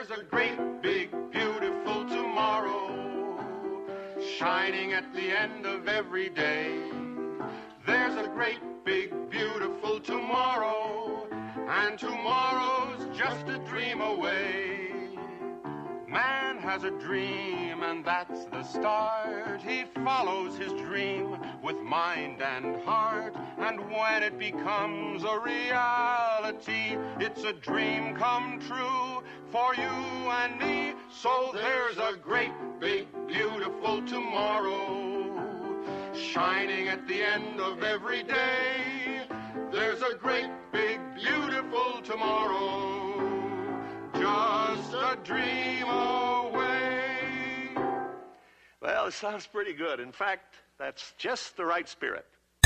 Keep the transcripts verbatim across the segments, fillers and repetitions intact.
There's a great, big, beautiful tomorrow shining at the end of every day. There's a great, big, beautiful tomorrow, and tomorrow's just a dream away. Man has a dream, and that's the start. He follows his dream with mind and heart, and when it becomes a reality, it's a dream come true for you and me. So there's a great, big, beautiful tomorrow shining at the end of every day. There's a great, big, beautiful tomorrow, just a dream away. Well, it sounds pretty good. In fact, that's just the right spirit.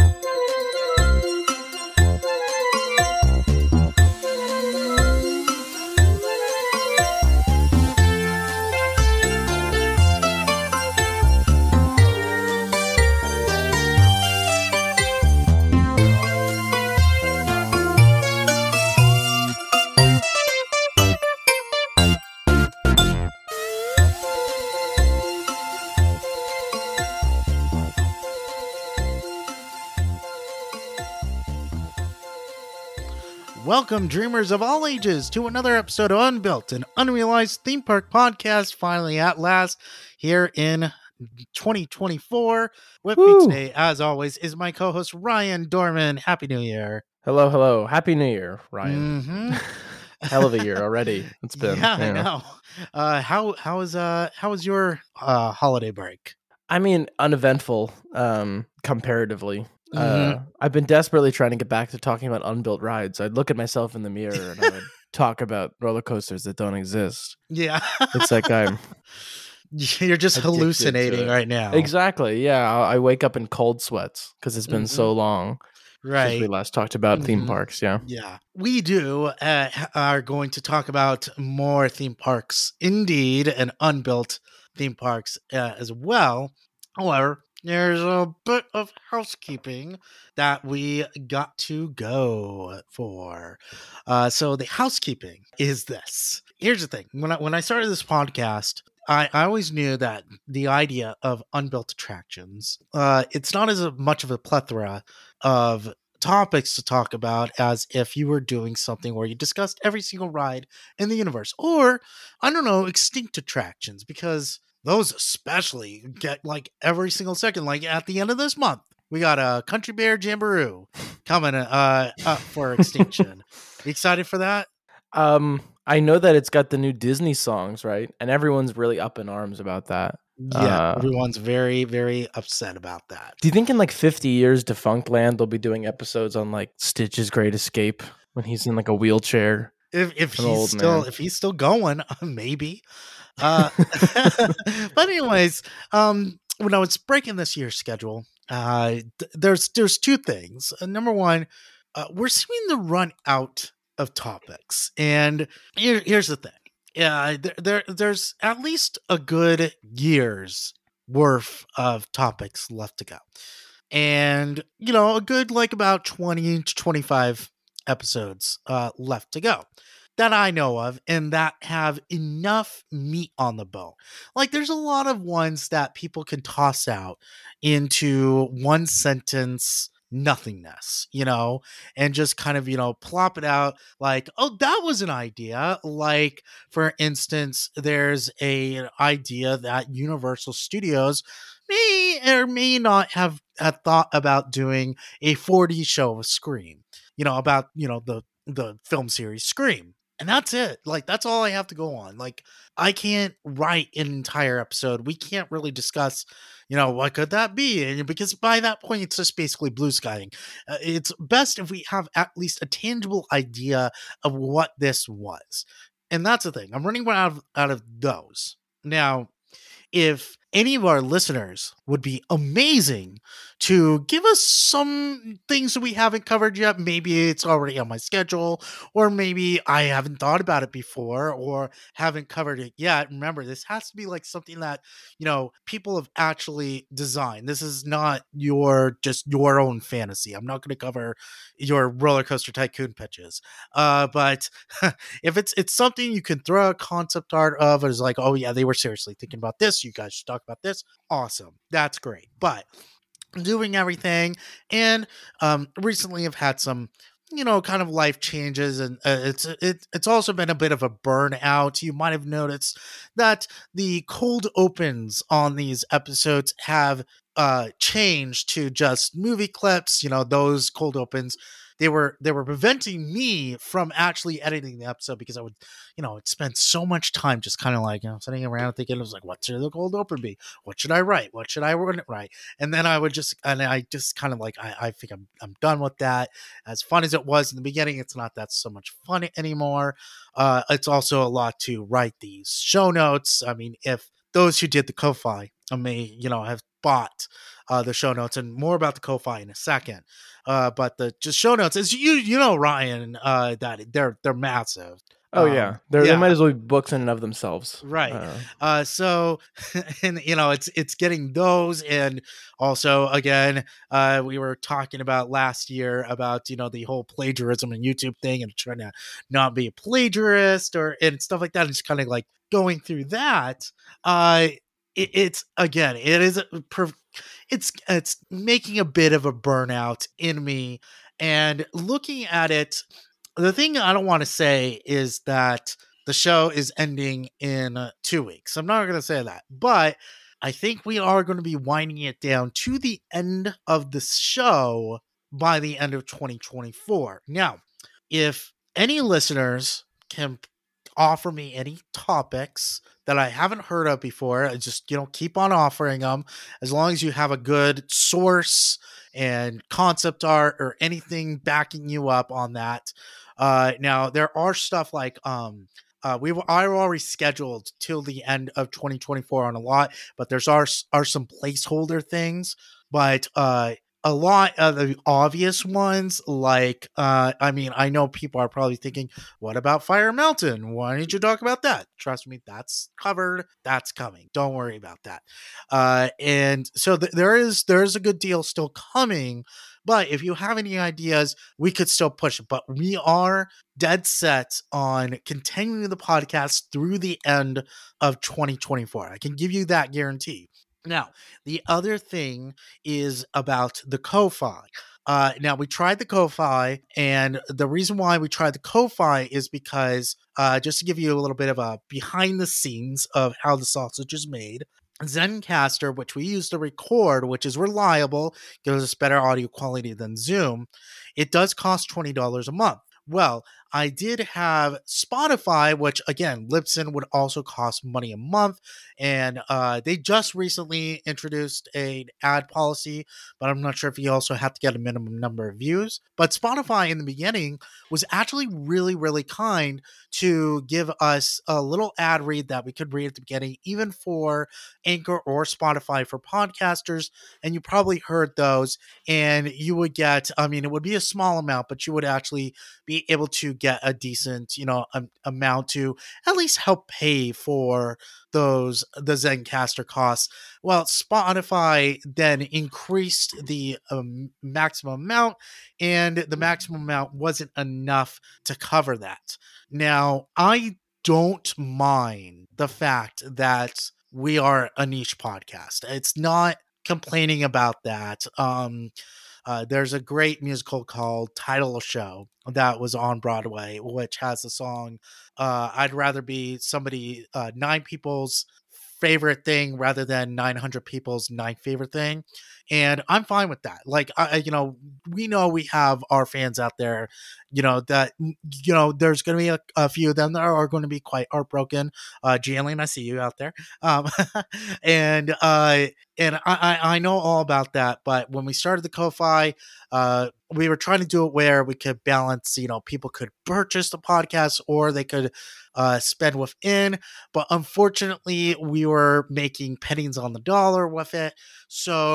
Welcome, dreamers of all ages, to another episode of Unbuilt, an unrealized theme park podcast, finally at last, here in twenty twenty-four. With Woo. me today, as always, is my co-host, Ryan Dorman. Happy New Year. Hello, hello. Happy New Year, Ryan. Mm-hmm. Hell of a year already. It's been. Yeah, you I know. know. Uh, how, how, is, uh, how was your uh, holiday break? I mean, uneventful, um, comparatively. Mhm. Uh, I've been desperately trying to get back to talking about unbuilt rides. I'd look at myself in the mirror and I would talk about roller coasters that don't exist. Yeah. It's like I'm You're just addicted to hallucinating it. right now. Exactly. Yeah, I I wake up in cold sweats because it's been so long since Right. we last talked about theme Mhm. parks. Yeah. Yeah, we do uh, ha- are going to talk about more theme parks, indeed, and unbuilt theme parks uh, as well. However, there's a bit of housekeeping that we got to go for. Uh, so the housekeeping is this. Here's the thing: when I when I started this podcast, I, I always knew that the idea of unbuilt attractions, uh, it's not as a, much of a plethora of topics to talk about as if you were doing something where you discussed every single ride in the universe, or I don't know, extinct attractions, because those especially get like every single second. Like at the end of this month, we got a Country Bear Jamboree coming uh up for extinction. You excited for that? Um, I know that it's got the new Disney songs, right? And everyone's really up in arms about that. Yeah, Uh, everyone's very, very upset about that. Do you think in like fifty years, Defunct Land, they'll be doing episodes on like Stitch's Great Escape when he's in like a wheelchair? If if An he's old still man. if he's still going, maybe. Uh, but anyways, um, when I was breaking this year's schedule, uh, th- there's there's two things. Uh, number one, uh, we're seeming to run out of topics, and here, here's the thing. Yeah, there, there there's at least a good year's worth of topics left to go, and you know, a good like about twenty to twenty-five episodes uh, left to go that I know of, and that have enough meat on the bone. Like there's a lot of ones that people can toss out into one sentence nothingness, you know, and just kind of, you know, plop it out like, oh, that was an idea. Like, for instance, there's a an idea that Universal Studios may or may not have, have thought about doing a four D show of Scream, you know, about, you know, the the film series Scream. And that's it. Like, that's all I have to go on. Like, I can't write an entire episode. We can't really discuss, you know, what could that be? And because by that point, it's just basically blue skying. Uh, it's best if we have at least a tangible idea of what this was. And that's the thing. I'm running out of, out of those. Now, if any of our listeners would be amazing to give us some things that we haven't covered yet. Maybe it's already on my schedule, or maybe I haven't thought about it before or haven't covered it yet. Remember, this has to be like something that, you know, people have actually designed. This is not your just your own fantasy. I'm not going to cover your Roller Coaster Tycoon pitches. Uh, but if it's it's something you can throw a concept art of, it's like, oh yeah, they were seriously thinking about this. You guys should talk about this. Awesome. That's great. But doing everything, and um recently I've had some, you know, kind of life changes, and uh, it's it, it's also been a bit of a burnout. You might have noticed that the cold opens on these episodes have uh changed to just movie clips. You know, those cold opens, they were they were preventing me from actually editing the episode, because I would, you know, I'd spend so much time just kind of like, you know, sitting around thinking, it was like, what should the cold open be? What should I write? What should I write? And then I would just, and I just kind of like, I, I think I'm, I'm done with that. As fun as it was in the beginning, it's not that so much fun anymore. Uh, it's also a lot to write these show notes. I mean, if those who did the Ko-Fi may, you know, have bought uh, the show notes, and more about the Ko-Fi in a second. Uh, but the just show notes, is you you know, Ryan, uh, that they're they're massive. Oh Um, yeah, They're, yeah. they might as well be books in and of themselves, Right. Uh, Uh, so, and you know, it's it's getting those, and also again, uh, we were talking about last year about, you know, the whole plagiarism and YouTube thing, and trying to not be a plagiarist or and stuff like that, and just kind of like going through that. Uh, it, it's again, it is a per- it's it's making a bit of a burnout in me, and looking at it. The thing I don't want to say is that the show is ending in uh, two weeks. I'm not going to say that, but I think we are going to be winding it down to the end of the show by the end of twenty twenty-four. Now, if any listeners can offer me any topics that I haven't heard of before, I just, you know, keep on offering them, as long as you have a good source and concept art or anything backing you up on that. Uh, now there are stuff like, um, uh, we I already scheduled till the end of twenty twenty-four on a lot, but there's are, are some placeholder things, but, uh, a lot of the obvious ones, like, uh, I mean, I know people are probably thinking, what about Fire Mountain? Why didn't you talk about that? Trust me, that's covered. That's coming. Don't worry about that. Uh, and so th- there is there is a good deal still coming. But if you have any ideas, we could still push it. But we are dead set on continuing the podcast through the end of twenty twenty-four. I can give you that guarantee. Now, the other thing is about the Ko-Fi. Uh, now, we tried the Ko-Fi, and the reason why we tried the Ko-Fi is because, uh, just to give you a little bit of a behind the scenes of how the sausage is made, Zencastr, which we use to record, which is reliable, gives us better audio quality than Zoom, it does cost twenty dollars a month. Well, I did have Spotify, which again, Libsyn would also cost money a month. And uh, they just recently introduced an ad policy, but I'm not sure if you also have to get a minimum number of views. But Spotify in the beginning was actually really, really kind to give us a little ad read that we could read at the beginning, even for Anchor or Spotify for podcasters. And you probably heard those, and you would get, I mean, it would be a small amount, but you would actually be able to get a decent, you know, um, amount to at least help pay for those the Zencastr costs. Well, Spotify then increased the um, maximum amount, and the maximum amount wasn't enough to cover that. Now, I don't mind the fact that we are a niche podcast. It's not complaining about that. Um, uh, there's a great musical called Title Show that was on Broadway, which has a song, uh, I'd rather be somebody, uh, nine people's favorite thing rather than nine hundred people's nine favorite thing. And I'm fine with that. Like, I, you know, we know we have our fans out there, you know, that, you know, there's going to be a, a few of them that are, are going to be quite heartbroken. Uh, Jalen, I see you out there. Um, and, uh, and I, I know all about that. But when we started the Ko-Fi, uh, we were trying to do it where we could balance, you know, people could purchase the podcast or they could uh, spend within. But unfortunately, we were making pennies on the dollar with it. So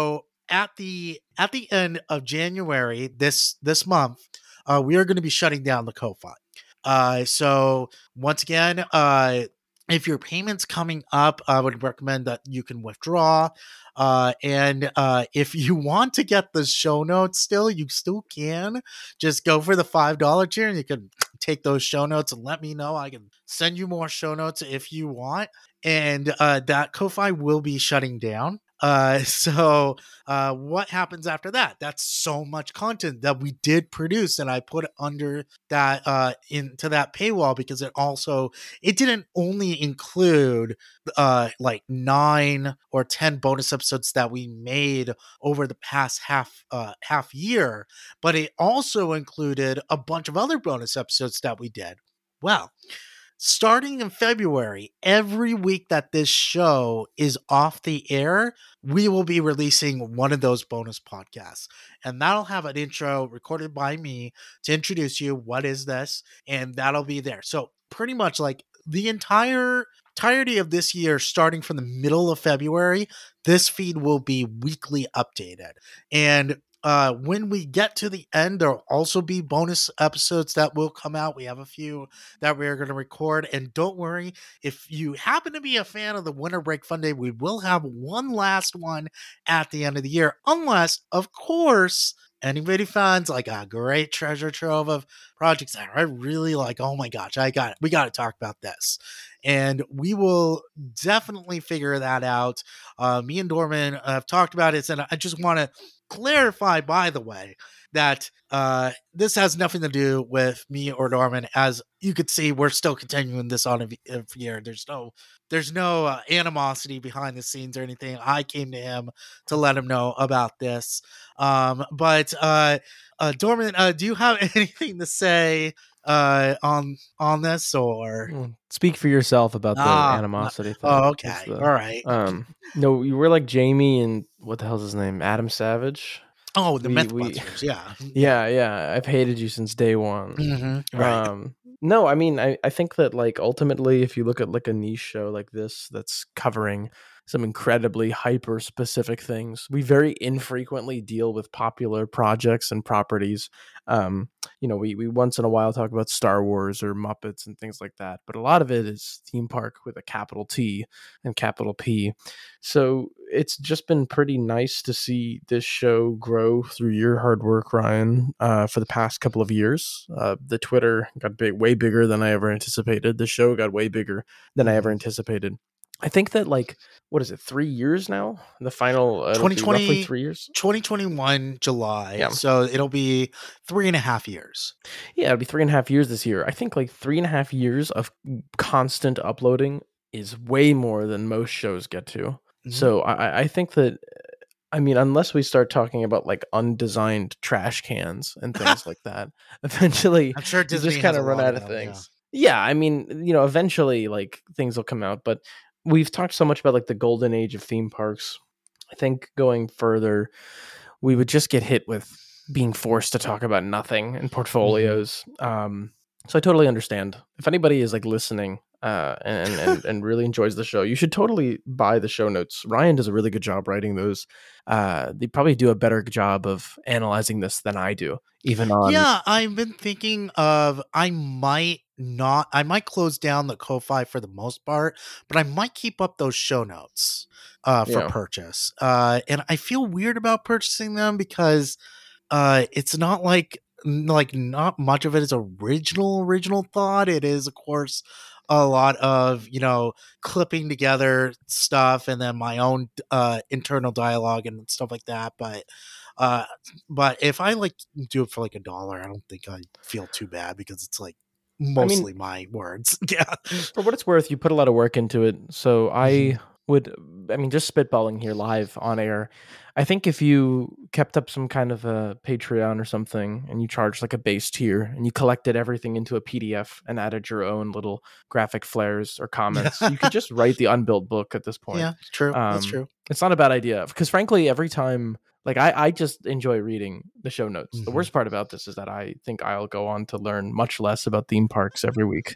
at the at the end of January this this month, uh, we are going to be shutting down the Ko-Fi. Uh, so once again, uh, if your payment's coming up, I would recommend that you can withdraw. Uh, and uh, if you want to get the show notes still, you still can. Just go for the five dollar tier and you can take those show notes and let me know. I can send you more show notes if you want. And uh, that Ko-Fi will be shutting down. Uh, so uh, what happens after that? That's so much content that we did produce, and I put it under that uh, into that paywall because it also it didn't only include uh, like nine or ten bonus episodes that we made over the past half uh, half year, but it also included a bunch of other bonus episodes that we did. Well, starting in February, every week that this show is off the air, we will be releasing one of those bonus podcasts. And that'll have an intro recorded by me to introduce you. What is this? And that'll be there. So pretty much like the entire entirety of this year, starting from the middle of February, this feed will be weekly updated. And Uh, when we get to the end, there'll also be bonus episodes that will come out. We have a few that we are going to record. And don't worry, if you happen to be a fan of the Winter Break Fun Day, we will have one last one at the end of the year. Unless, of course, anybody finds like a great treasure trove of projects that I really like. Oh my gosh, I got it. We got to talk about this. And we will definitely figure that out. Uh, me and Dorman have talked about it. And I just want to clarify, by the way, that uh, this has nothing to do with me or Norman. As you could see, we're still continuing this on every year. There's no, there's no uh, animosity behind the scenes or anything. I came to him to let him know about this. Um, but uh, uh, Dorman, uh, do you have anything to say uh, on on this, or speak for yourself about the ah, animosity thing? Oh, okay, the, all right. Um, no, you were like Jamie and what the hell's his name? Adam Savage. Oh, the we, Mythbusters, we, yeah. Yeah, yeah. I've hated you since day one. Mm-hmm, right. Um, no, I mean, I, I think that like ultimately, if you look at like a niche show like this that's covering some incredibly hyper specific things, we very infrequently deal with popular projects and properties. Um, you know, we, we once in a while talk about Star Wars or Muppets and things like that, but a lot of it is theme park with a capital T and capital P. So it's just been pretty nice to see this show grow through your hard work, Ryan, uh, for the past couple of years. Uh, the Twitter got big, way bigger than I ever anticipated. The show got way bigger than I ever anticipated. I think that like, what is it, three years now? The final uh, twenty twenty, roughly three years? twenty twenty-one July. Yeah. So it'll be three and a half years. Yeah, it'll be three and a half years this year. I think like three and a half years of constant uploading is way more than most shows get to. Mm-hmm. So I, I think that, I mean, unless we start talking about like undesigned trash cans and things like that, eventually I'm sure Disney just kind of run out of them, things. Yeah. yeah, I mean, you know, eventually like things will come out, but we've talked so much about like the golden age of theme parks. I think going further, we would just get hit with being forced to talk about nothing and portfolios. Mm-hmm. Um, so I totally understand. If anybody is like listening uh, and, and, and really enjoys the show, you should totally buy the show notes. Ryan does a really good job writing those. Uh, they probably do a better job of analyzing this than I do. Even on yeah, I've been thinking of I might not I might close down the Ko-Fi for the most part, but I might keep up those show notes uh, for yeah. purchase. Uh, and I feel weird about purchasing them because uh, it's not like like not much of it is original original thought. It is, of course, a lot of, you know, clipping together stuff and then my own uh, internal dialogue and stuff like that. But uh, but if I like do it for like a dollar, I don't think I feel too bad because it's like mostly I mean, my words. Yeah. For what it's worth, you put a lot of work into it. So I mm-hmm. would, I mean, just spitballing here live on air. I think if you kept up some kind of a Patreon or something and you charged like a base tier and you collected everything into a P D F and added your own little graphic flares or comments, you could just write the unbuilt book at this point. Yeah, true. Um, That's true. It's not a bad idea because frankly, every time Like I, I just enjoy reading the show notes. Mm-hmm. The worst part about this is that I think I'll go on to learn much less about theme parks every week.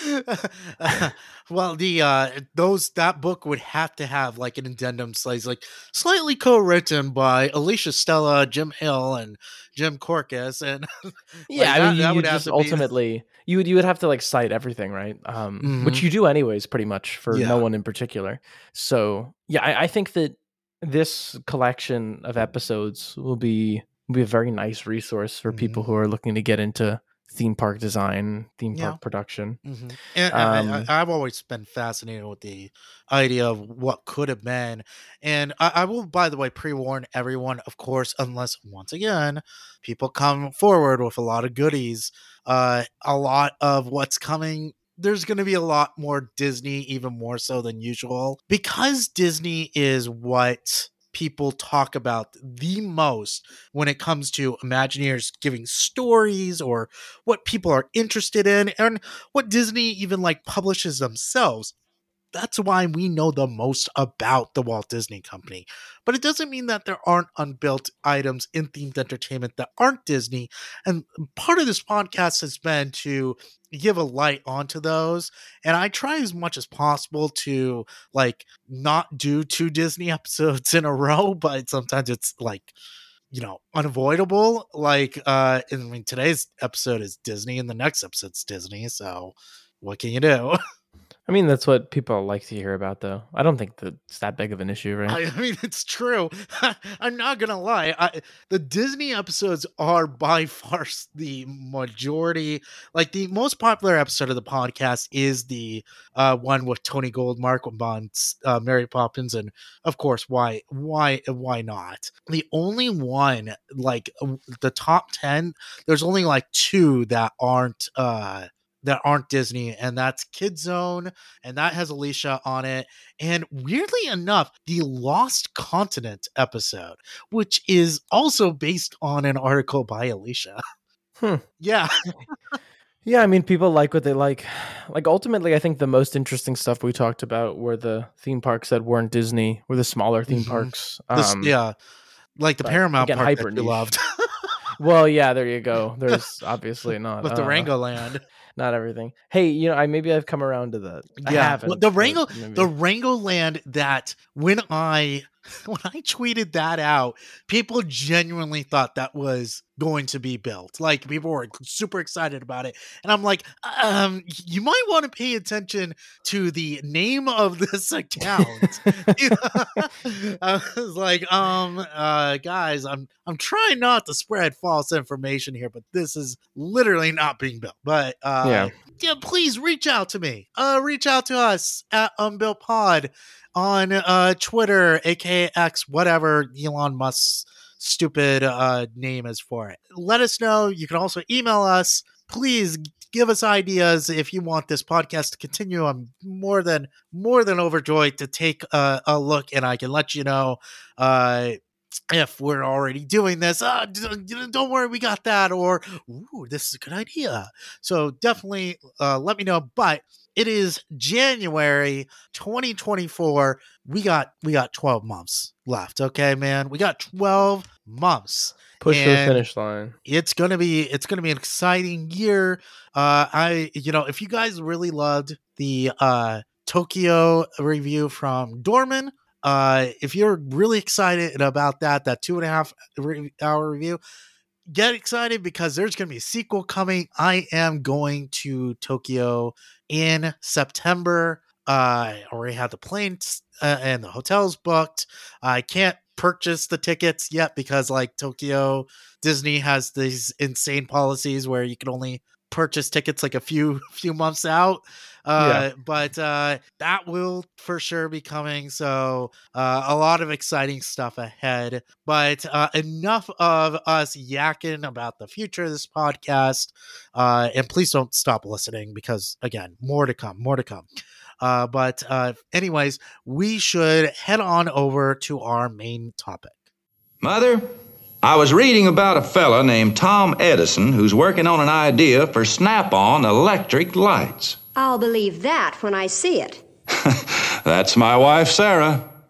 Well, the uh those that book would have to have like an addendum slice, like slightly co-written by Alicia Stella, Jim Hill, and Jim Corcus, and Yeah, like, I that, mean, you, that you would have just to be ultimately you would you would have to like cite everything, right? Um, Mhm. which you do anyways, pretty much for Yeah. no one in particular. So yeah, I, I think that this collection of episodes will be will be a very nice resource for people Mm-hmm. who are looking to get into theme park design, theme Yeah. park production. Mm-hmm. And I, Um, I, I've always been fascinated with the idea of what could have been. And I, I will, by the way, pre-warn everyone, of course, unless once again people come forward with a lot of goodies. Uh, a lot of what's coming. There's going to be a lot more Disney, even more so than usual, because Disney is what people talk about the most when it comes to Imagineers giving stories or what people are interested in and what Disney even like publishes themselves. That's why we know the most about the Walt Disney Company. But it doesn't mean that there aren't unbuilt items in themed entertainment that aren't Disney. And part of this podcast has been to give a light onto those. And I try as much as possible to like not do two Disney episodes in a row, but sometimes it's like, you know, unavoidable. Like, uh, I mean, today's episode is Disney and the next episode's Disney. So what can you do? I mean, that's what people like to hear about, though. I don't think that it's that big of an issue, right? I mean, it's true. I'm not gonna lie. I, the Disney episodes are by far s- the majority. Like the most popular episode of the podcast is the uh, one with Tony Gold, Mark Bond, uh, Mary Poppins, and of course, why, why, why not? The only one, like uh, the top ten, there's only like two that aren't. Uh, that aren't Disney, and that's Kid Zone, and that has Alicia on it. And weirdly enough, the Lost Continent episode, which is also based on an article by Alicia. Hmm. Yeah. Yeah, I mean, people like what they like. Like, ultimately, I think the most interesting stuff we talked about were the theme parks that weren't Disney, were the smaller theme Mhm. parks. This, Um, yeah. Like the but Paramount again, park hyper that you niche. loved. Well, yeah, there you go. There's obviously not With the uh, Rango Land. not everything. Hey, you know, I maybe I've come around to that. I Yeah. haven't. Well, the but Rango maybe. the Rango Land that when I when I tweeted that out, people genuinely thought that was going to be built. Like people were super excited about it. And I'm like, um, you might want to pay attention to the name of this account. You know? I was like, um, uh, guys, I'm I'm trying not to spread false information here, but this is literally not being built. But uh Yeah. yeah, please reach out to me. Uh, reach out to us at Unbuilt Pod on uh, Twitter, aka X, whatever Elon Musk's stupid uh, name is for it. Let us know. You can also email us. Please give us ideas if you want this podcast to continue. I'm more than more than overjoyed to take a, a look, and I can let you know. Uh, if we're already doing this, uh, don't worry, we got that, or ooh, this is a good idea. So definitely uh, let me know. But it is January twenty twenty-four. We got we got twelve months left. Okay, man, we got twelve months. Push to the And finish line. It's gonna be it's gonna be an exciting year. Uh, I you know if you guys really loved the uh, Tokyo review from Dorman. Uh, if you're really excited about that, that two and a half re- hour review, get excited because there's going to be a sequel coming. I am going to Tokyo in September. Uh, I already have the planes uh, and the hotels booked. I can't purchase the tickets yet because like Tokyo Disney has these insane policies where you can only purchase tickets like a few few months out. Uh, yeah. But uh, that will for sure be coming. So uh, a lot of exciting stuff ahead. But uh, enough of us yakking about the future of this podcast. Uh, and please don't stop listening because, again, more to come, more to come. Uh, but uh, anyways, we should head on over to our main topic. Mother, I was reading about a fella named Tom Edison who's working on an idea for Snap-on electric lights. I'll believe that when I see it. That's my wife, Sarah.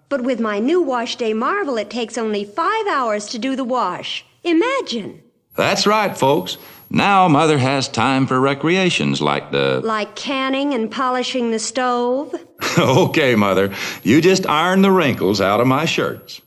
But with my new Wash Day Marvel, it takes only five hours to do the wash. Imagine. That's right, folks. Now Mother has time for recreations like the... Like canning and polishing the stove. Okay, Mother. You just iron the wrinkles out of my shirts.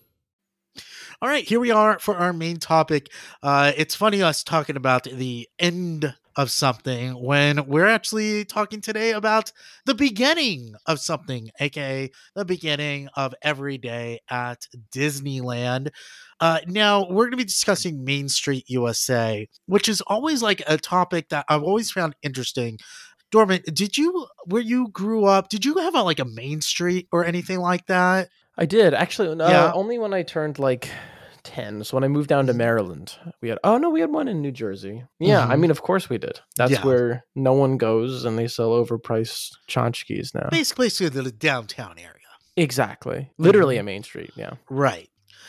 All right, here we are for our main topic. Uh, it's funny us talking about the end of something when we're actually talking today about the beginning of something, aka the beginning of every day at Disneyland. Uh, now, we're going to be discussing Main Street U S A, which is always like a topic that I've always found interesting. Dorman, did you, where you grew up, did you have a, like a Main Street or anything like that? I did actually. Uh, Yeah. Only when I turned like ten. So when I moved down to Maryland, we had. Oh no, we had one in New Jersey. Yeah, I Mhm. mean, of course we did. That's Yeah. where no one goes, and they sell overpriced tchotchkes now. Basically, basically the downtown area. Exactly, literally Mhm. a Main Street. Yeah, Right.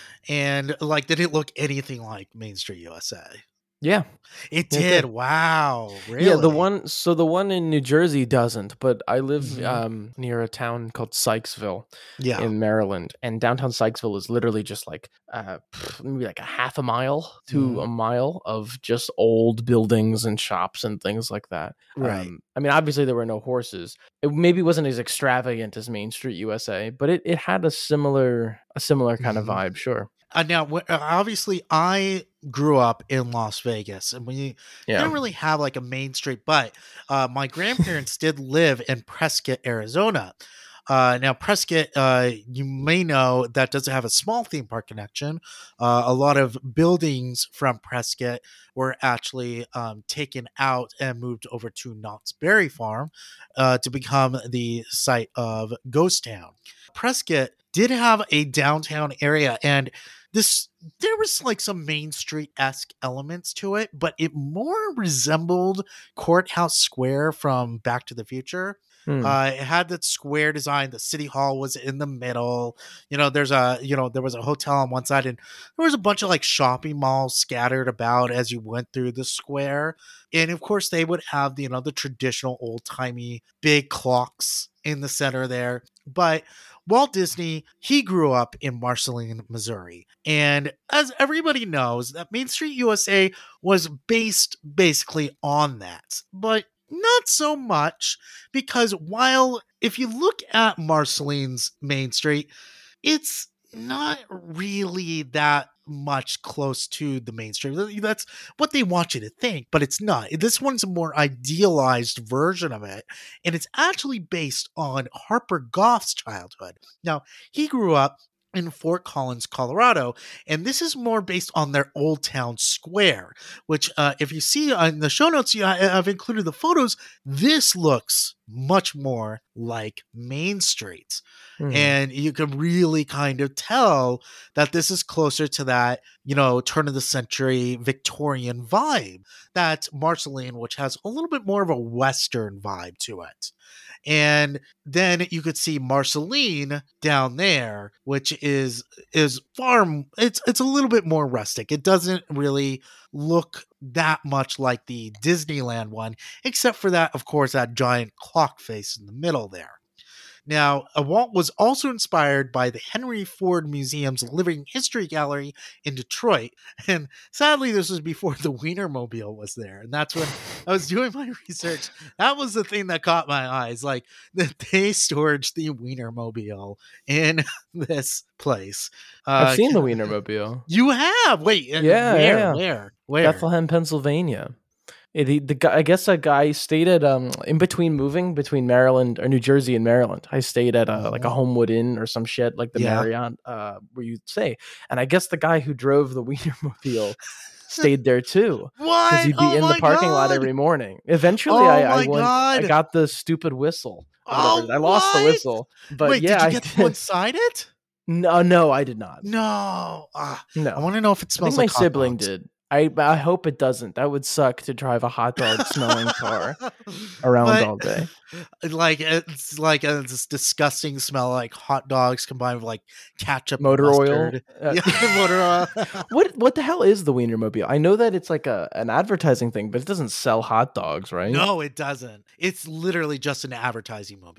And like, did it look anything like Main Street U S A? yeah. It It did. did. Wow. Really? Yeah, the one. So the one in New Jersey doesn't, but I live Mhm. um, near a town called Sykesville Yeah. in Maryland, and downtown Sykesville is literally just like uh, maybe like a half a mile to Mhm. a mile of just old buildings and shops and things like that. Right. Um, I mean, obviously there were no horses. It maybe wasn't as extravagant as Main Street U S A, but it, it had a similar a similar kind Mhm. of vibe. Sure. Uh, now, wh- uh, obviously, I grew up in Las Vegas, and we Yeah. didn't really have like a Main Street, but uh, my grandparents did live in Prescott, Arizona. Uh, now, Prescott, uh, you may know that doesn't have a small theme park connection. Uh, a lot of buildings from Prescott were actually um, taken out and moved over to Knott's Berry Farm uh, to become the site of Ghost Town. Prescott did have a downtown area, and this there was like some Main Street-esque elements to it, but it more resembled Courthouse Square from Back to the Future. Hmm. Uh, it had that square design. The city hall was in the middle. You know, there's a you know there was a hotel on one side, and there was a bunch of like shopping malls scattered about as you went through the square. And of course, they would have the you know the traditional old timey big clocks in the center there. But Walt Disney, he grew up in Marceline, Missouri. And as everybody knows, that Main Street U S A was based basically on that. But not so much, because while if you look at Marceline's Main Street, it's not really that much close to the Main Street. That's what they want you to think, but it's not. This one's a more idealized version of it, and it's actually based on Harper Goff's childhood. Now, he grew up in Fort Collins, Colorado, and this is more based on their Old Town Square, which uh, if you see on the show notes, yeah, I- I've included the photos. This looks much more like Main Street. Mhm. And you can really kind of tell that this is closer to that, you know, turn of the century Victorian vibe that Marceline, which has a little bit more of a Western vibe to it. And then you could see Marceline down there, which is is far it's it's a little bit more rustic. It doesn't really look that much like the Disneyland one, except for that, of course, that giant clock face in the middle there. Now, uh, Walt was also inspired by the Henry Ford Museum's Living History Gallery in Detroit. And sadly, this was before the Wienermobile was there. And that's when I was doing my research. That was the thing that caught my eyes, like that they stored the Wienermobile in this place. Uh, I've seen the Wienermobile. You have? Wait, uh, Yeah, where? yeah. Where? Where? Bethlehem, Pennsylvania. It, he- the guy, I guess a guy stayed at um in between moving between Maryland or New Jersey and Maryland. I stayed at a like a Homewood Inn or some shit like the Yeah. Marriott uh where you stay. And I guess the guy who drove the Wienermobile stayed there too. What? Because he'd be Oh in the my parking lot God. every morning. Eventually, Oh I I, my went, I God. got the stupid whistle. or Oh, whatever. I lost the what? whistle, but Wait, yeah, did you I get did. to go inside it? No, no, I did not. No. Ah, No, I want to know if it I smells think my like hot sibling dogs. did. I I hope it doesn't. That would suck to drive a hot dog smelling car around But, all day. like it's like a this disgusting smell, like hot dogs combined with like ketchup, and Motor oil. mustard. Uh, Yeah, motor oil. What what the hell is the Wienermobile? I know that it's like a an advertising thing, but it doesn't sell hot dogs, right? No, it doesn't. It's literally just an advertising mobile.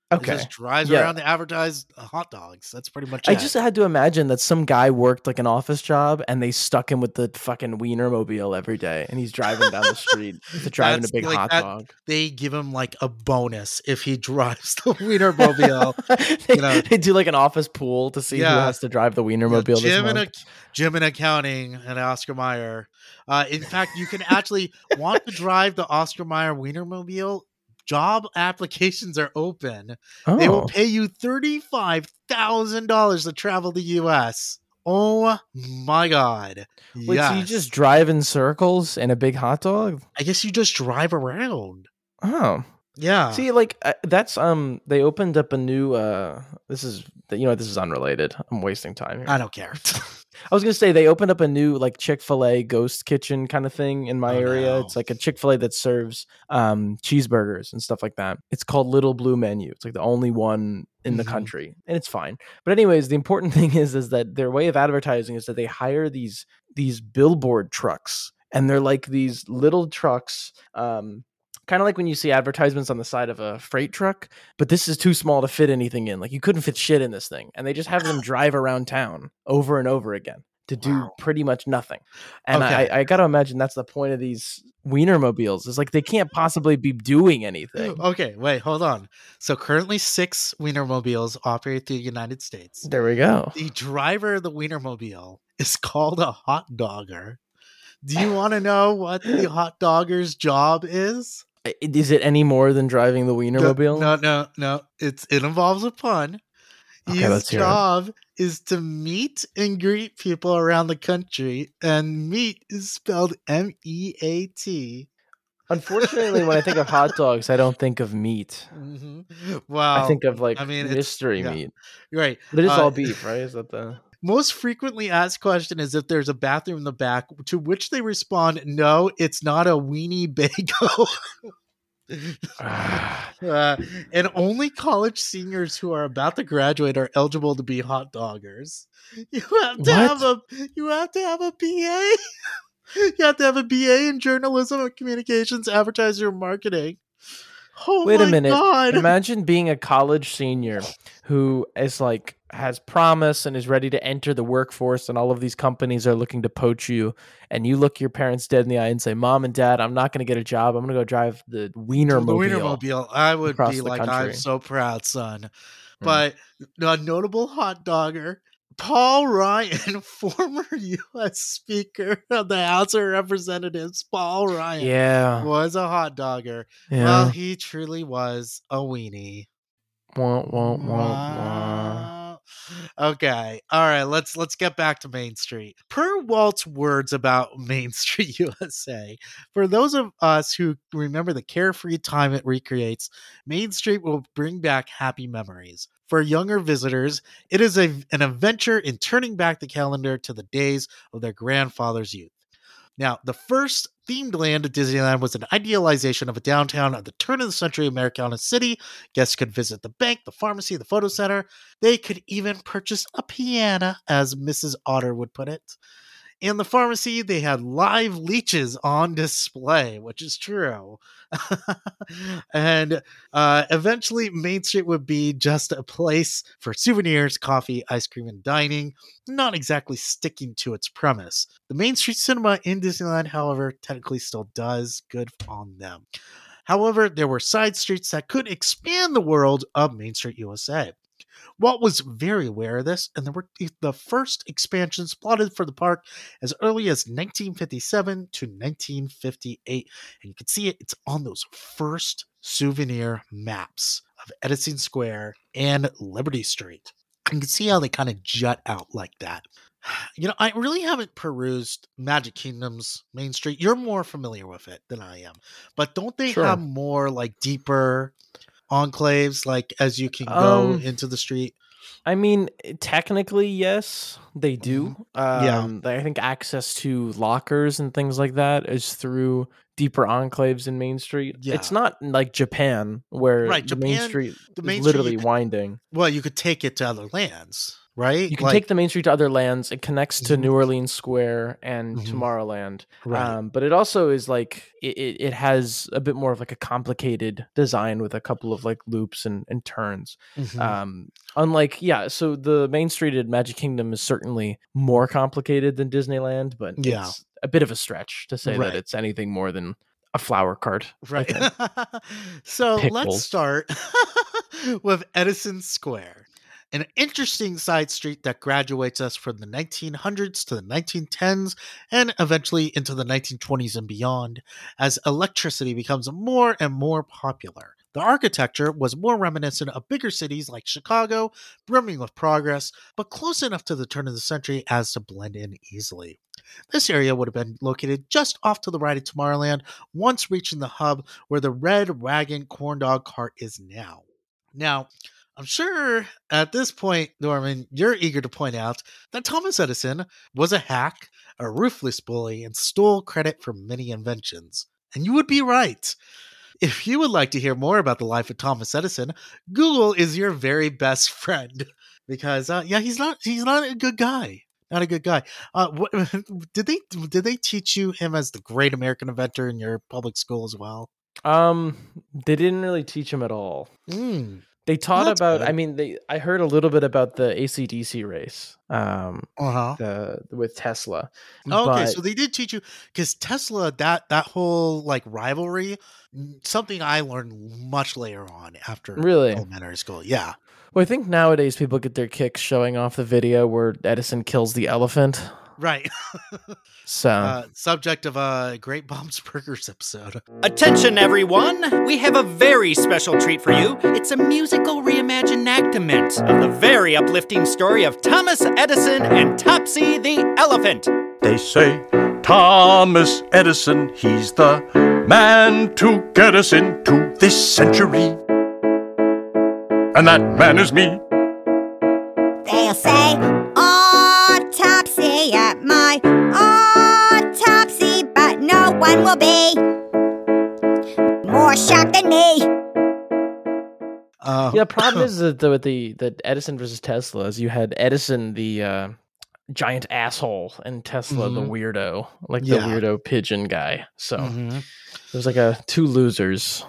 It Okay. just drives Yeah. around to advertise uh, hot dogs. That's pretty much I it. just had to imagine that some guy worked like an office job and they stuck him with the fucking Wienermobile every day and he's driving down the street to driving a That's big like hot that- dog. They give him like a bonus if he drives the Wienermobile. they, you know- they do like an office pool to see who Yeah. has to drive the You know, Wienermobile this Jim in month. ac- Jim in accounting and Oscar Mayer. Uh, in fact, you can actually want to drive the Oscar Mayer Wienermobile. Job applications are open. They will Oh. pay you thirty-five thousand dollars to travel the U S. Oh my God. Wait, so you Yes. just drive in circles in a big hot dog? I guess you just drive around. Oh. Yeah. See, like uh, that's um they opened up a new uh this is you know this is unrelated. I'm wasting time here. I don't care. I was gonna say they opened up a new like Chick-fil-A ghost kitchen kind of thing in my Oh, area. no. It's like a Chick-fil-A that serves um cheeseburgers and stuff like that. It's called Little Blue Menu. It's like the only one in the Mhm. country, and it's fine. But anyways, the important thing is is that their way of advertising is that they hire these these billboard trucks, and they're like these little trucks. Um, Kind of like when you see advertisements on the side of a freight truck, but this is too small to fit anything in. Like you couldn't fit shit in this thing. And they just have them drive around town over and over again to do Wow. pretty much nothing. And Okay. I, I got to imagine that's the point of these Wienermobiles. Is like they can't possibly be doing anything. Okay, wait, hold on. So currently six Wienermobiles operate through the United States. There we go. The driver of the Wienermobile is called a hot dogger. Do you want to know what the hot dogger's job is? I- Is it any more than driving the Wienermobile? No, no, no. It's it involves a pun. Okay, His let's hear it. job is to meet and greet people around the country, and meet is spelled M E A T. Unfortunately, when I think of hot dogs, I don't think of meat. Mm-hmm. Wow. I think of like I mean, it's- mystery yeah. meat. right. But it is Uh, all beef, right? Is that the Most frequently asked question is if there's a bathroom in the back, to which they respond, no, it's not a weenie bagel. Ah. uh, and only college seniors who are about to graduate are eligible to be hot doggers. You have to What? have a you have to have a B A. You have to have a B A in journalism and communications, advertising, or marketing. Oh Wait my a minute. God. Imagine being a college senior who is like has promise and is ready to enter the workforce, and all of these companies are looking to poach you, and you look your parents dead in the eye and say, "Mom and Dad, I'm not going to get a job. I'm going to go drive the the Wienermobile." Wienermobile. I would across be the like, I'm country. so proud, son. But a notable hot dogger, Paul Ryan, former U S Speaker of the House of Representatives, Paul Ryan, Yeah. was a hot dogger. Yeah. Well, he truly was a weenie. Wah, wah, wah, wah. Wow. Okay. All right. Let's let's get back to Main Street. Per Walt's words about Main Street U S A, for those of us who remember the carefree time it recreates, Main Street will bring back happy memories. For younger visitors, it is a, an adventure in turning back the calendar to the days of their grandfather's youth. Now, the first themed land at Disneyland was an idealization of a downtown at the turn of the century Americana city. Guests could visit the bank, the pharmacy, the photo center. They could even purchase a piano, as Missus Otter would put it. In the pharmacy, they had live leeches on display, which is true. and uh, eventually, Main Street would be just a place for souvenirs, coffee, ice cream, and dining, not exactly sticking to its premise. The Main Street Cinema in Disneyland, however, technically still does. Good on them. However, there were side streets that could expand the world of Main Street U S A. Walt was very aware of this, and there were the first expansions plotted for the park as early as nineteen fifty-seven to nineteen fifty-eight. And you can see it, it's on those first souvenir maps of Edison Square and Liberty Street. You can see how they kind of jut out like that. You know, I really haven't perused Magic Kingdom's Main Street. You're more familiar with it than I am. But don't they Sure. have more like deeper enclaves, like as you can go Um, into the street? I mean, technically, yes, they do. Yeah. Um, I think access to lockers and things like that is through deeper enclaves in Main Street. Yeah. It's not like Japan, where Right, the Main Japan- Street the is Main literally Street- winding. Well, you could take it to other lands, right? You can Like, take the main street to other lands. It connects to Mhm. New Orleans Square and Mhm. Tomorrowland. Right. Um, but it also is like it, it it has a bit more of like a complicated design with a couple of like loops and, and turns. Mhm. Um, unlike yeah, so the main street at Magic Kingdom is certainly more complicated than Disneyland, but Yeah. it's a bit of a stretch to say Right. that it's anything more than a flower cart. I Right. think. So let's Pickles. start with Edison Square, an interesting side street that graduates us from the nineteen hundreds to the nineteen tens and eventually into the nineteen twenties and beyond as electricity becomes more and more popular. The architecture was more reminiscent of bigger cities like Chicago, brimming with progress, but close enough to the turn of the century as to blend in easily. This area would have been located just off to the right of Tomorrowland, once reaching the hub where the Red Wagon corn dog cart is now. Now, I'm sure at this point, Norman, you're eager to point out that Thomas Edison was a hack, a ruthless bully, and stole credit for many inventions. And you would be right. If you would like to hear more about the life of Thomas Edison, Google is your very best friend because uh, yeah, he's not he's not a good guy. Not a good guy. Uh, what, did they did they teach you him as the great American inventor in your public school as well? Um, they didn't really teach him at all. Mm, They taught that's about. good. I mean, they. I heard a little bit about the A C D C race. Um, uh-huh. the with Tesla. Oh, okay, but- so they did teach you because Tesla that that whole like rivalry, mm, something I learned much later on after Really? elementary school. Yeah, Well, I think nowadays people get their kicks showing off the video where Edison kills the elephant. right. So uh, subject of a Great Bombs Burgers episode. Attention, everyone! We have a very special treat for you. It's a musical reimaginactament of the very uplifting story of Thomas Edison and Topsy the elephant. They say Thomas Edison, he's the man to get us into this century. And that man is me. They'll say, autopsy at my autopsy, but no one will be more shocked than me. Uh, yeah, the problem is that the, with the that Edison versus Tesla is you had Edison the uh, giant asshole and Tesla the Mhm. weirdo, like Yeah. the weirdo pigeon guy. So mhm. it was like a two losers.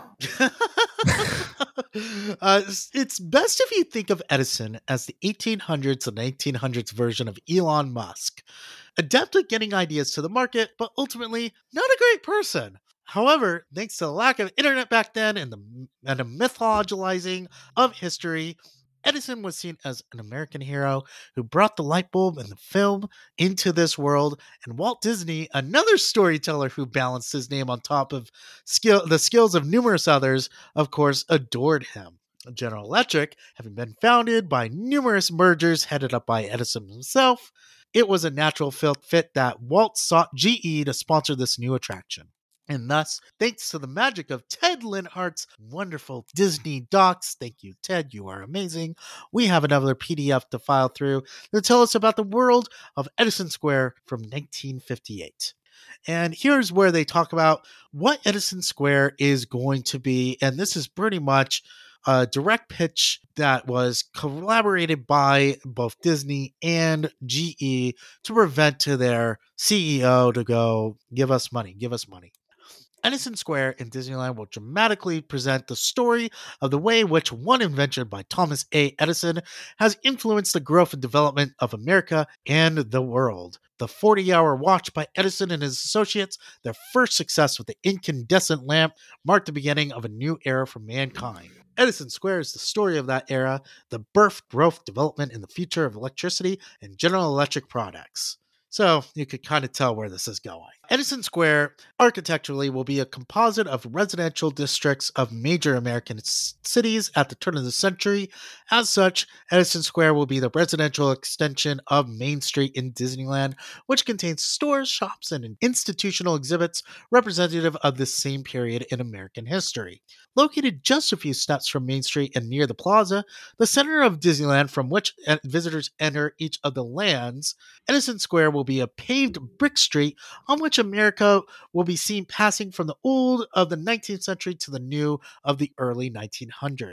uh, it's- it's best if you think of Edison as the eighteen hundreds and nineteen hundreds version of Elon Musk. Adept at getting ideas to the market, but ultimately not a great person. However, thanks to the lack of internet back then and the and a mythologizing of history, Edison was seen as an American hero who brought the light bulb and the film into this world, and Walt Disney, another storyteller who balanced his name on top of skill the skills of numerous others, of course, adored him. General Electric, having been founded by numerous mergers headed up by Edison himself, it was a natural fit that Walt sought G E to sponsor this new attraction. And thus, thanks to the magic of Ted Linhart's wonderful Disney docs, thank you, Ted, you are amazing, we have another P D F to file through to tell us about the world of Edison Square from nineteen fifty-eight. And here's where they talk about what Edison Square is going to be. And this is pretty much a direct pitch that was collaborated by both Disney and G E to prevent to their C E O to go, give us money, give us money. Edison Square in Disneyland will dramatically present the story of the way in which one invention by Thomas A. Edison has influenced the growth and development of America and the world. The forty-hour watch by Edison and his associates, their first success with the incandescent lamp, marked the beginning of a new era for mankind. Edison Square is the story of that era, the birth, growth, development, and the future of electricity and General Electric products. So you could kind of tell where this is going. Edison Square architecturally will be a composite of residential districts of major American c- cities at the turn of the century. As such, Edison Square will be the residential extension of Main Street in Disneyland, which contains stores, shops, and institutional exhibits representative of this same period in American history. Located just a few steps from Main Street and near the plaza, the center of Disneyland from which visitors enter each of the lands, Edison Square will be a paved brick street on which America will be seen passing from the old of the nineteenth century to the new of the early nineteen hundreds.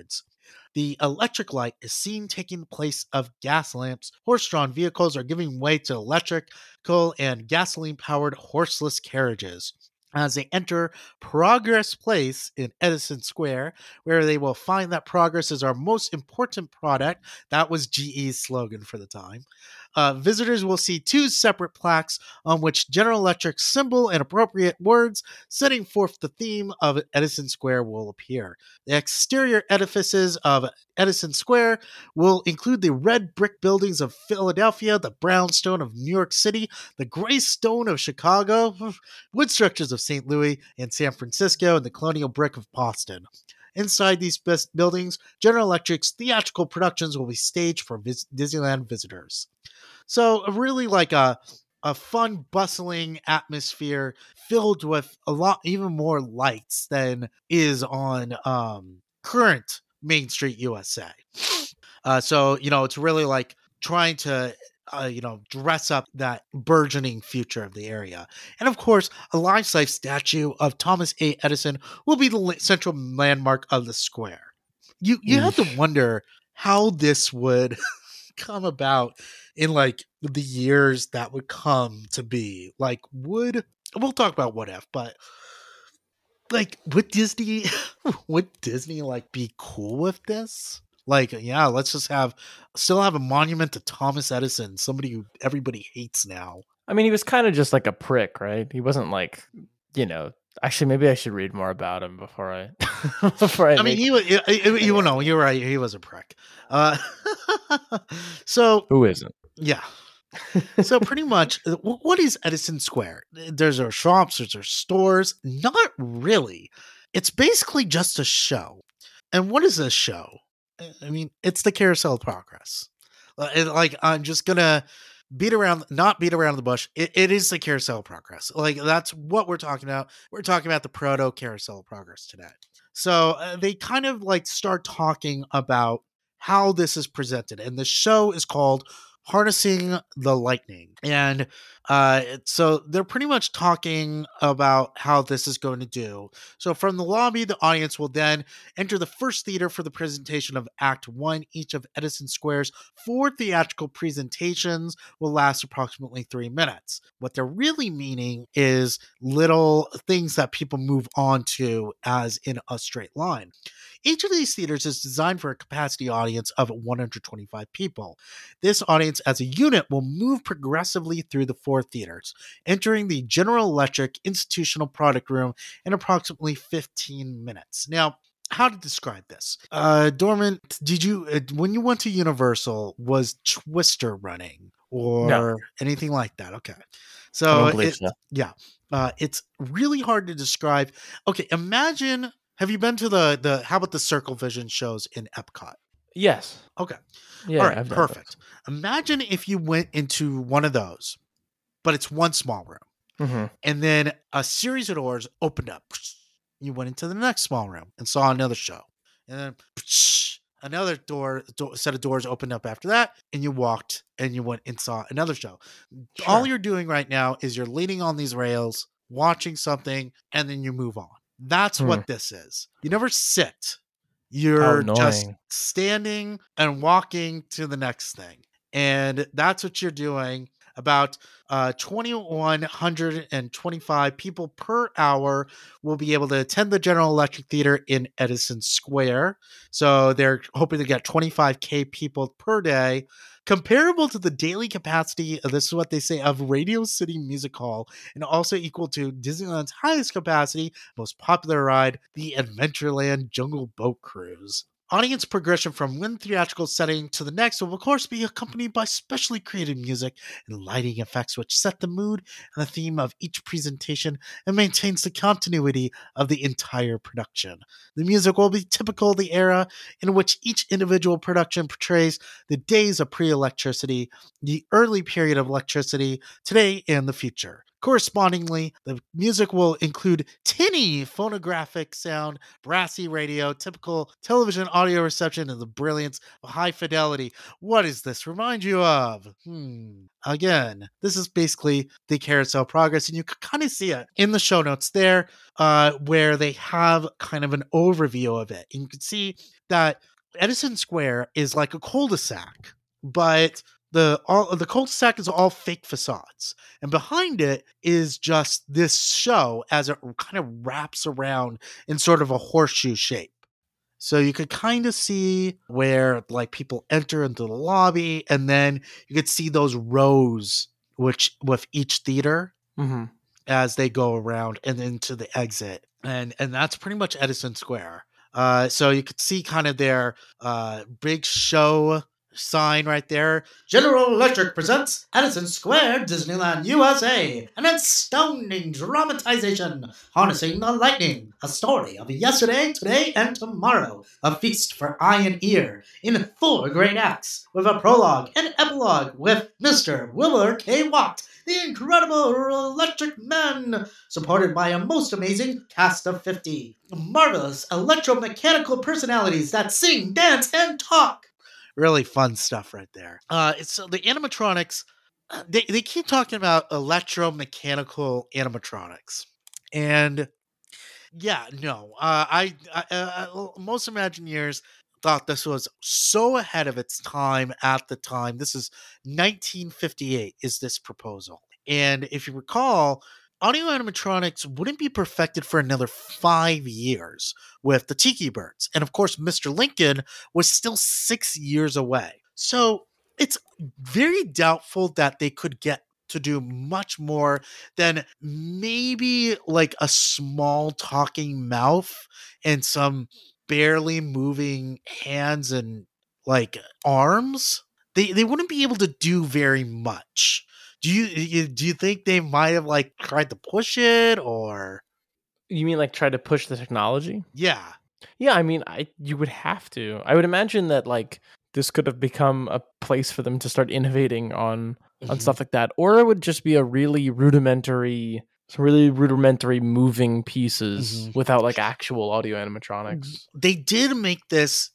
The electric light is seen taking the place of gas lamps. Horse-drawn vehicles are giving way to electrical and gasoline-powered horseless carriages as they enter Progress Place in Edison Square, where they will find that progress is our most important product. That was G E's slogan for the time. Uh, visitors will see two separate plaques on which General Electric's symbol and appropriate words setting forth the theme of Edison Square will appear. The exterior edifices of Edison Square will include the red brick buildings of Philadelphia, the brownstone of New York City, the gray stone of Chicago, wood structures of Saint Louis and San Francisco, and the colonial brick of Boston. Inside these best buildings, General Electric's theatrical productions will be staged for vis- Disneyland visitors. So really like a a fun, bustling atmosphere filled with a lot, even more lights than is on um, current Main Street U S A. Uh, so, you know, it's really like trying to, uh, you know, dress up that burgeoning future of the area. And of course, a life-size statue of Thomas A. Edison will be the central landmark of the square. You, you have to wonder how this would come about in like the years that would come to be. Like, would we'll talk about what if, but like, would Disney would Disney like be cool with this? Like, yeah, let's just have still have a monument to Thomas Edison, somebody who everybody hates now. I mean, he was kind of just like a prick, right? He wasn't like, you know. Actually, maybe I should read more about him before I. before I, I mean, he was. You know, you're right. He was a prick. Uh, so who isn't? Yeah. So pretty much, what is Edison Square? There's our shops, there's our stores. Not really. It's basically just a show. And what is a show? I mean, it's the Carousel of Progress. Like, I'm just gonna beat around, not beat around the bush. It, it is the Carousel of Progress. Like, that's what we're talking about. We're talking about the proto Carousel of Progress today. So uh, they kind of like start talking about how this is presented, and the show is called Harnessing the Lightning. And uh, so they're pretty much talking about how this is going to do. So from the lobby, the audience will then enter the first theater for the presentation of Act One. Each of Edison Square's four theatrical presentations will last approximately three minutes. What they're really meaning is little things that people move on to as in a straight line. Each of these theaters is designed for a capacity audience of one hundred twenty-five people. This audience as a unit will move progressively through the four theaters, entering the General Electric Institutional Product Room in approximately fifteen minutes. Now, how to describe this? Uh, Dorman, did you, uh, when you went to Universal, was Twister running or No. anything like that? Okay. I So, don't believe it, so. yeah, uh, it's really hard to describe. Okay, imagine, have you been to the, the, how about the Circle Vision shows in Epcot? Yes. Okay. Yeah. All right, I've done perfect. Imagine if you went into one of those, but it's one small room. those. Mhm. And then a series of doors opened up. You went into the next small room and saw another show. And then another door, door set of doors opened up after that. And you walked and you went and saw another show. All Sure. you're doing right now is you're leaning on these rails, watching something, and then you move on. That's Hmm. what this is. You never sit. How You're just annoying. standing and walking to the next thing. And that's what you're doing. About uh, two thousand one hundred twenty-five people per hour will be able to attend the General Electric Theater in Edison Square. So they're hoping to get twenty-five K people per day, comparable to the daily capacity, uh, this is what they say, of Radio City Music Hall, and also equal to Disneyland's highest capacity, most popular ride, the Adventureland Jungle Boat Cruise. Audience progression from one theatrical setting to the next will, of course, be accompanied by specially created music and lighting effects which set the mood and the theme of each presentation and maintains the continuity of the entire production. The music will be typical of the era in which each individual production portrays the days of pre-electricity, the early period of electricity, today, and the future. Correspondingly, the music will include tinny phonographic sound, brassy radio, typical television audio reception, and the brilliance of high fidelity. What does this remind you of? Hmm. Again, this is basically the Carousel Progress, and you can kind of see it in the show notes there, uh, where they have kind of an overview of it. And you can see that Edison Square is like a cul-de-sac, but the all the cul-de-sac is all fake facades, and behind it is just this show as it kind of wraps around in sort of a horseshoe shape. So you could kind of see where like people enter into the lobby, and then you could see those rows which with each theater Mm-hmm. as they go around and into the exit. And and that's pretty much Edison Square. Uh, so you could see kind of their uh, big show sign right there. General Electric presents Edison Square, Disneyland, U S A. An astounding dramatization harnessing the lightning. A story of yesterday, today, and tomorrow. A feast for eye and ear in four great acts with a prologue and epilogue with Mister Wilbur K. Watt, the incredible Electric Man, supported by a most amazing cast of fifty. Marvelous electromechanical personalities that sing, dance, and talk. Really fun stuff right there. Uh, it's uh, the animatronics. uh, They they keep talking about electromechanical animatronics, and yeah, no, uh, I, I uh, most Imagineers thought this was so ahead of its time at the time. This is nineteen fifty-eight. Is this proposal? And if you recall, audio animatronics wouldn't be perfected for another five years with the Tiki Birds. And of course, Mister Lincoln was still six years away. So it's very doubtful that they could get to do much more than maybe like a small talking mouth and some barely moving hands and like arms. They they wouldn't be able to do very much. Do you, you do you think they might have like tried to push it, or You mean like try to push the technology? yeah? Yeah, I mean, I you would have to. I would imagine that like this could have become a place for them to start innovating on on Mhm. stuff like that, or it would just be a really rudimentary, some really rudimentary moving pieces Mhm. without like actual audio animatronics. They did make this.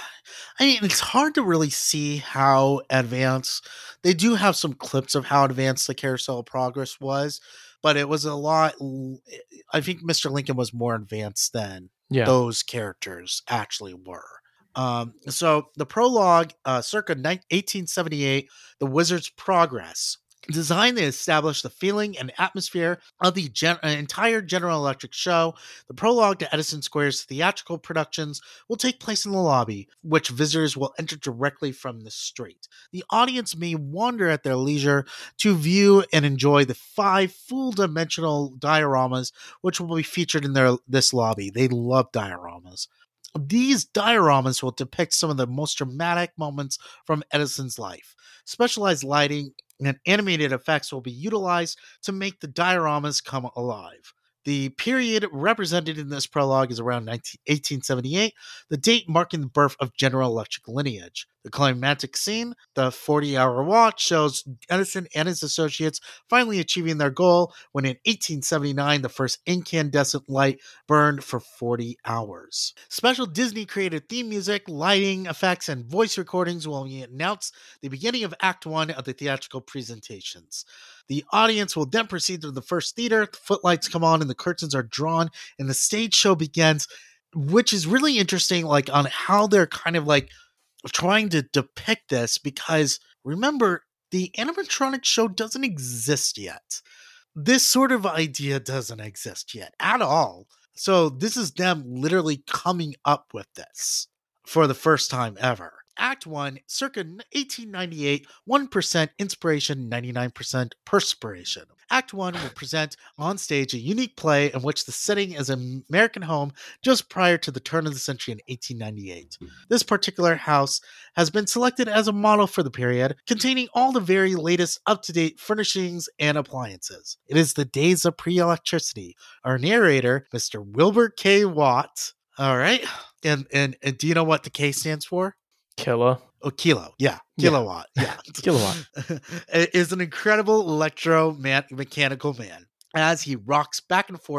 I mean, it's hard to really see how advanced. They do have some clips of how advanced the Carousel of Progress was, but it was a lot. l- I think Mister Lincoln was more advanced than Yeah. those characters actually were. Um, so the prologue, uh, circa nine- eighteen seventy-eight, The Wizard's Progress, designed to establish the feeling and atmosphere of the gen- uh, entire General Electric show. The prologue to Edison Square's theatrical productions will take place in the lobby, which visitors will enter directly from the street. The audience may wander at their leisure to view and enjoy the five full-dimensional dioramas which will be featured in their this lobby. They love dioramas. These dioramas will depict some of the most dramatic moments from Edison's life. Specialized lighting and animated effects will be utilized to make the dioramas come alive. The period represented in this prologue is around eighteen seventy-eight, the date marking the birth of General Electric lineage. The climactic scene, the forty-hour watch, shows Edison and his associates finally achieving their goal when in eighteen seventy-nine the first incandescent light burned for forty hours. Special Disney-created theme music, lighting, effects, and voice recordings will announce the beginning of Act One of the theatrical presentations. The audience will then proceed to the first theater, the footlights come on and the curtains are drawn, and the stage show begins, which is really interesting, like on how they're kind of like trying to depict this, because remember, the animatronic show doesn't exist yet. This sort of idea doesn't exist yet at all. So this is them literally coming up with this for the first time ever. Act one, circa eighteen ninety-eight, one percent inspiration, ninety-nine percent perspiration. Act one will present on stage a unique play in which the setting is an American home just prior to the turn of the century in eighteen ninety-eight. This particular house has been selected as a model for the period, containing all the very latest up-to-date furnishings and appliances. It is the days of pre-electricity. Our narrator, Mister Wilbur K. Watt. All right. And, and, and do you know what the K stands for? Killa. Oh, kilo. Yeah. Yeah. Kilowatt. Yeah. Kilowatt. Is an incredible electromechanical man as he rocks back and forth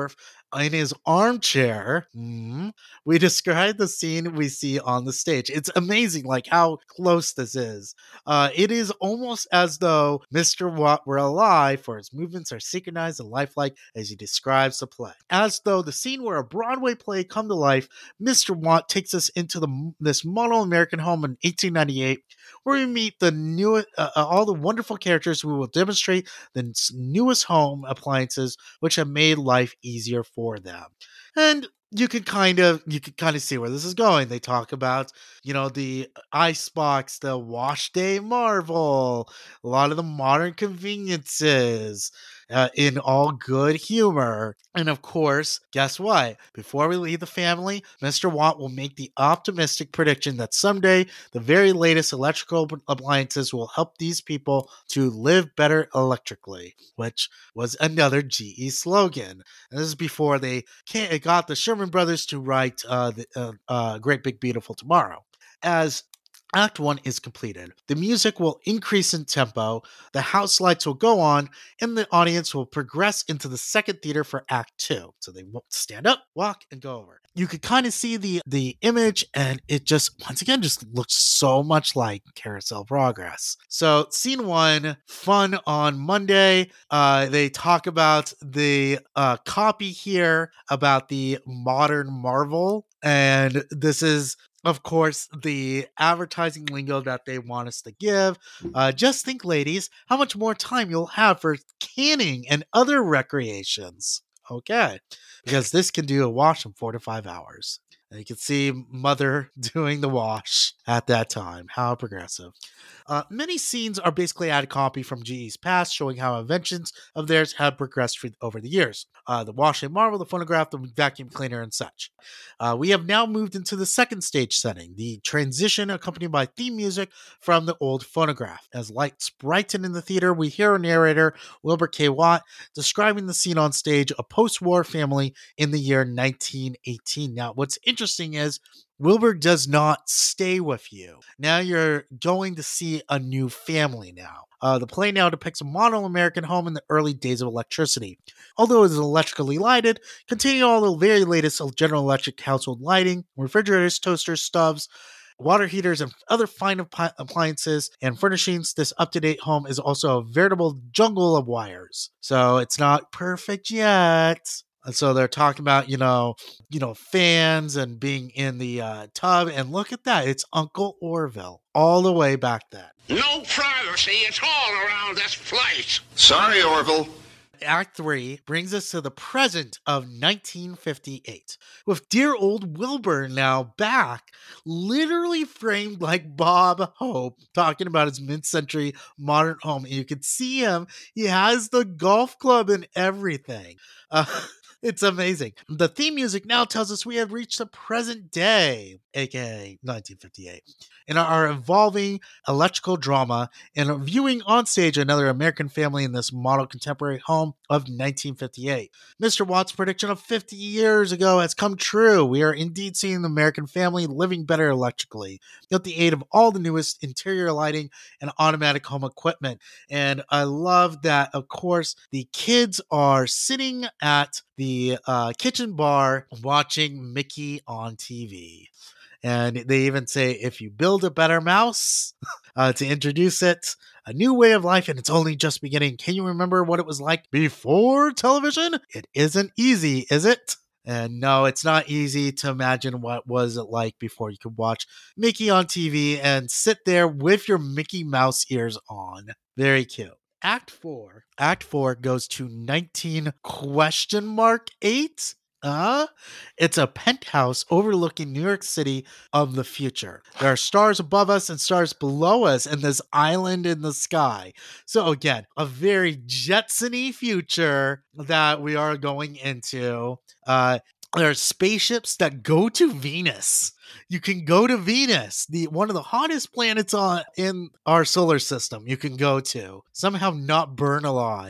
in his armchair. Mm, we describe the scene we see on the stage. It's amazing, like how close this is. Uh, it is almost as though Mister Watt were alive, for his movements are synchronized and lifelike as he describes the play. As though the scene where a Broadway play come to life, Mister Watt takes us into the this model American home in eighteen ninety-eight, where we meet the new uh, uh, all the wonderful characters who will demonstrate the newest home appliances which have made life easier for them. And you can kind of you can kind of see where this is going. They talk about, you know, the icebox, the wash day marvel, a lot of the modern conveniences, uh, in all good humor. And of course, guess what? Before we leave the family, Mister Watt will make the optimistic prediction that someday the very latest electrical appliances will help these people to live better electrically, which was another G E slogan. And this is before they can't, got the Sherman Brothers to write uh, the uh, uh, Great Big Beautiful Tomorrow. As Act one is completed, the music will increase in tempo, the house lights will go on, and the audience will progress into the second theater for Act two. So they won't stand up, walk, and go over. You could kind of see the, the image, and it just, once again, just looks so much like Carousel Progress. So scene one, fun on Monday. Uh, they talk about the uh, copy here about the modern Marvel, and this is, of course, the advertising lingo that they want us to give. Uh, just think, ladies, how much more time you'll have for canning and other recreations. Okay, because this can do a wash in four to five hours. And you can see Mother doing the wash at that time. How progressive. Uh, many scenes are basically added copy from G E's past, showing how inventions of theirs have progressed for, over the years. Uh, the wash and marvel, the phonograph, the vacuum cleaner, and such. Uh, we have now moved into the second stage setting, the transition accompanied by theme music from the old phonograph. As lights brighten in the theater, we hear a narrator, Wilbur K. Watt, describing the scene on stage, a post-war family in the year nineteen eighteen. Now, what's interesting is Wilbur does not stay with you. Now you're going to see a new family now. Uh, the play now depicts a model American home in the early days of electricity. Although it is electrically lighted, containing all the very latest General Electric household lighting, refrigerators, toasters, stoves, water heaters, and other fine app- appliances and furnishings, this up-to-date home is also a veritable jungle of wires. So it's not perfect yet. And so they're talking about, you know, you know, fans and being in the uh, tub. And look at that. It's Uncle Orville all the way back then. No privacy. It's all around this place. Sorry, Orville. Act three brings us to the present of nineteen fifty-eight, with dear old Wilbur now back, literally framed like Bob Hope, talking about his mid-century modern home. And you can see him. He has the golf club and everything. Uh, It's amazing. The theme music now tells us we have reached the present day, aka nineteen fifty-eight, in our evolving electrical drama and viewing on stage another American family in this model contemporary home of nineteen fifty-eight. Mister Watt's prediction of fifty years ago has come true. We are indeed seeing the American family living better electrically with the aid of all the newest interior lighting and automatic home equipment. And I love that, of course, the kids are sitting at the uh, kitchen bar watching Mickey on T V. And they even say, if you build a better mouse uh, to introduce it, a new way of life, and it's only just beginning. Can you remember what it was like before television? It isn't easy, is it? And no, it's not easy to imagine what was it like before you could watch Mickey on T V and sit there with your Mickey Mouse ears on. Very cute. Act four. Act four goes to nineteen question mark eight. Uh, it's a penthouse overlooking New York City of the future. There are stars above us and stars below us and this island in the sky. So again, a very Jetson-y future that we are going into. Uh, there are spaceships that go to Venus. You can go to Venus, the one of the hottest planets on in our solar system. You can go to somehow not burn alive.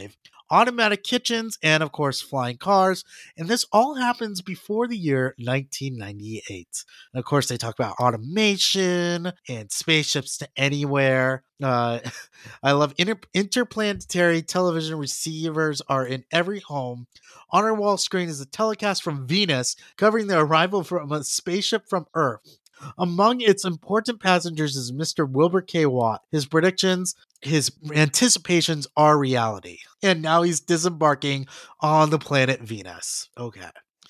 automatic kitchens, and of course, flying cars. And this all happens before the year nineteen ninety-eight. And of course, they talk about automation and spaceships to anywhere. Uh, I love inter- interplanetary television receivers are in every home. On our wall screen is a telecast from Venus covering the arrival from a spaceship from Earth. Among its important passengers is Mister Wilbur K. Watt. His predictions, his anticipations are reality. And now he's disembarking on the planet Venus. Okay.